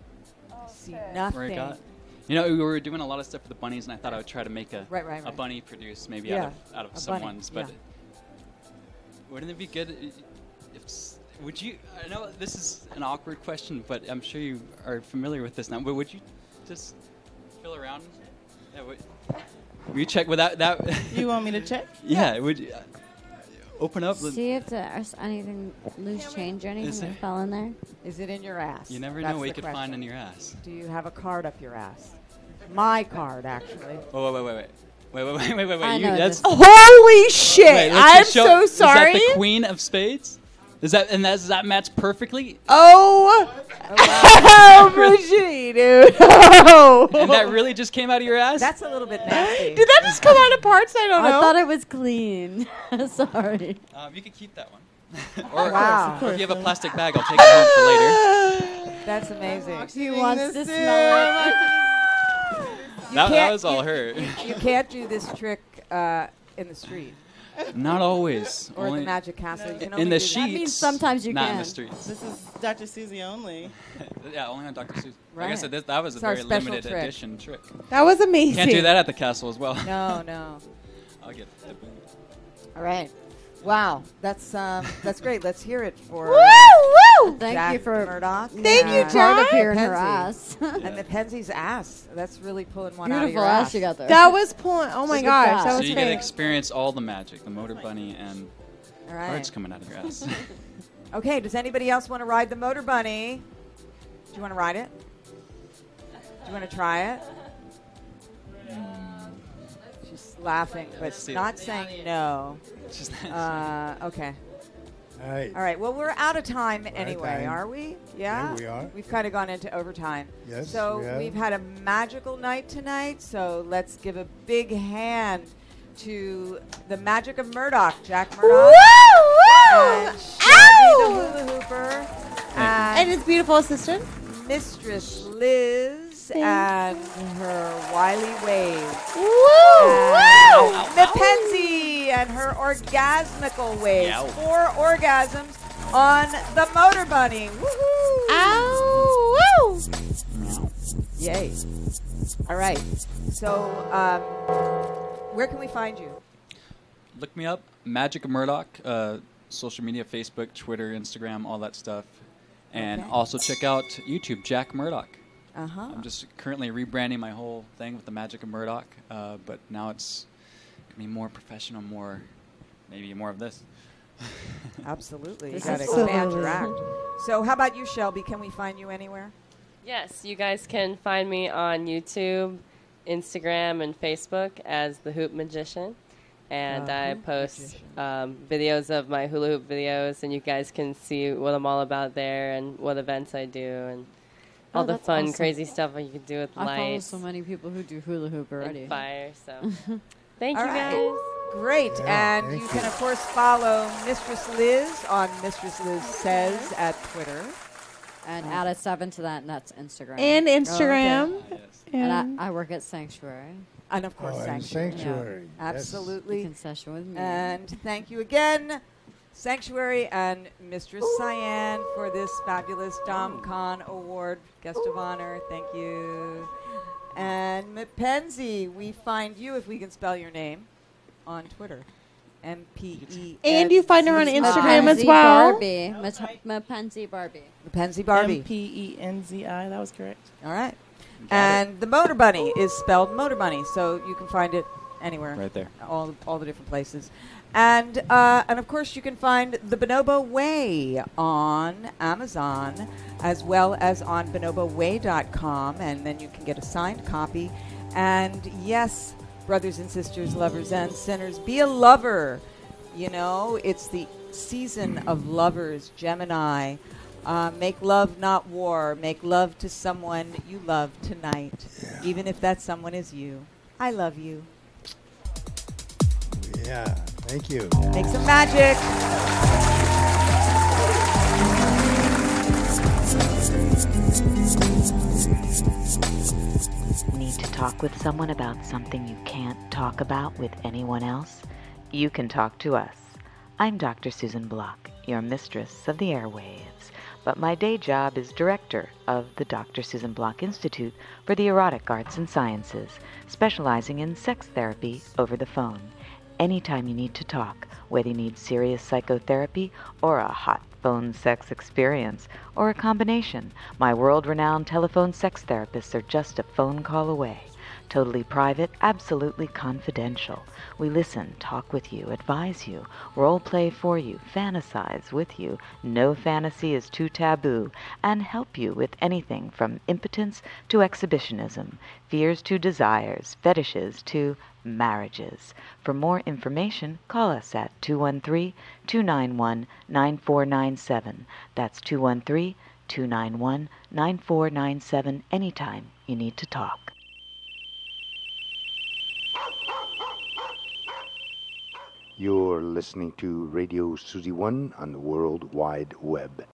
See where nothing. it got? You know, we were doing a lot of stuff with the bunnies, and I thought I would try to make a Right, right, a right. bunny produce maybe Yeah, out of out a of bunny, someone's. But yeah. wouldn't it be good i- if s- would you? I know this is an awkward question, but I'm sure you are familiar with this now. But would you just feel around? Yeah, would, would you check without that? You want me to check? Yeah, would you, uh, open up. the- See if there's anything loose change or anything Is that there? fell in there. Is it in your ass? You never That's know what you the could find question. in your ass. Do you have a card up your ass? My card, actually. Oh, wait, wait, wait, wait, wait, wait, wait, wait, wait. I You, know that's this. Holy shit, Wait, let's I'm just show- so Is sorry. that the Queen of Spades? Is that and that's, does that match perfectly? Oh, oh, Brigitte, dude. Oh. And that really just came out of your ass? That's a little bit nasty. Did that just come out of parts? I don't I know. thought it was clean. Sorry. Um, you could keep that one. or, Wow. or if you have a plastic bag, I'll take it home for later. That's amazing. He wants to smell it. You That, that can't- was all you- her. You can't do this trick uh, in the street Not always. or at Only the Magic Castle. You can in only the do that. sheets. That means sometimes you not can. in the streets. This is Doctor Susie only. Yeah, only on Doctor Seuss. Like I Right. said, this, that was a It's our very special limited trick. edition trick. That was amazing. Can't do that at the castle as well. No, no. I'll get the boot. All right. Wow, that's um, that's great. Let's hear it for Woo, woo! Thank Jack you for Murdoch. Thank you, and John. Part of here in her Penzi. ass. And the Penzi's ass. That's really pulling one Beautiful out of your ass ass. you got there. That was pulling. Oh my Good gosh, job. that So was you get to fake. experience all the magic, the motor bunny and All right. cards coming out of your ass. Okay, does anybody else want to ride the motor bunny? Do you want to ride it? Do you want to try it? She's laughing, but Let's see not it. saying no. Just Uh, okay. All right. All right. Well, we're out of time anyway, time. are we? Yeah. Yeah, we are. We've kind of gone into overtime. Yes, So we have. we've had a magical night tonight. So let's give a big hand to the magic of Murdoch, Jack Murdoch. Woo, woo! And Shelby Ow! the hula hooper. And And his beautiful assistant. Mistress Liz and her wily waves. Woo! And Woo! Mackenzie and her orgasmical waves. Yow. Four orgasms on the Motor Bunny. Woohoo! Ow! Woo! Yay. All right. So, um, where can we find you? Look me up, Magic of Murdoch, uh, social media, Facebook, Twitter, Instagram, all that stuff. And Okay. also check out YouTube, Jack Murdoch. Uh-huh. I'm just currently rebranding my whole thing with the Magic of Murdoch, uh, but now it's going to be more professional, more, maybe more of this. Absolutely. You This got to is so expand cool. your act. So, how about you, Shelby? Can we find you anywhere? Yes, you guys can find me on YouTube Instagram and Facebook as the Hoop Magician. And The I Hoop post um, videos of my hula hoop videos, and you guys can see what I'm all about there and what events I do and all Oh, the that's fun, awesome. crazy stuff you can do with I follow lights so many people who do hula hoop already. and fire. So thank All you right. guys. Great. Yeah, and thank you you. can, of course, follow Mistress Liz on Mistress Liz Says at Twitter. And add a seven to that, and that's Instagram. And Instagram. Oh, okay. And And I, I work at Sanctuary. And, of course, Oh, and Sanctuary. Sanctuary. Yeah. Yes. Absolutely. You can session with me. And thank you again, Sanctuary and Mistress Cyan, for this fabulous DomCon Award. Guest of honor, thank you. And Mackenzie, we find you, if we can spell your name, on Twitter. M P E. And you find her on N Z Instagram as Mackenzie well. Barbie. Mackenzie Barbie. Mackenzie Barbie. M P E N Z I. That was correct. All right. And the Motor Bunny is spelled Motor Bunny, so you can find it anywhere. Right there. All, all the different places. And, uh, and of course, you can find The Bonobo Way on Amazon, as well as on bonobo way dot com, and then you can get a signed copy. And yes, brothers and sisters, lovers and sinners, be a lover. You know, it's the season of lovers, Gemini. Uh, make love, not war. Make love to someone you love tonight, even if that someone is you. I love you. Yeah, thank you. Make some magic. Need to talk with someone about something you can't talk about with anyone else? You can talk to us. I'm Doctor Susan Block, your mistress of the airwaves, but my day job is director of the Doctor Susan Block Institute for the Erotic Arts and Sciences, specializing in sex therapy over the phone. Anytime you need to talk, whether you need serious psychotherapy or a hot phone sex experience, or a combination, my world-renowned telephone sex therapists are just a phone call away. Totally private, absolutely confidential. We listen, talk with you, advise you, role play for you, fantasize with you. No fantasy is too taboo, and help you with anything from impotence to exhibitionism, fears to desires, fetishes to marriages. For more information, call us at two one three, two nine one, nine four nine seven. That's two one three, two nine one, nine four nine seven anytime you need to talk. You're listening to Radio Susie One on the World Wide Web.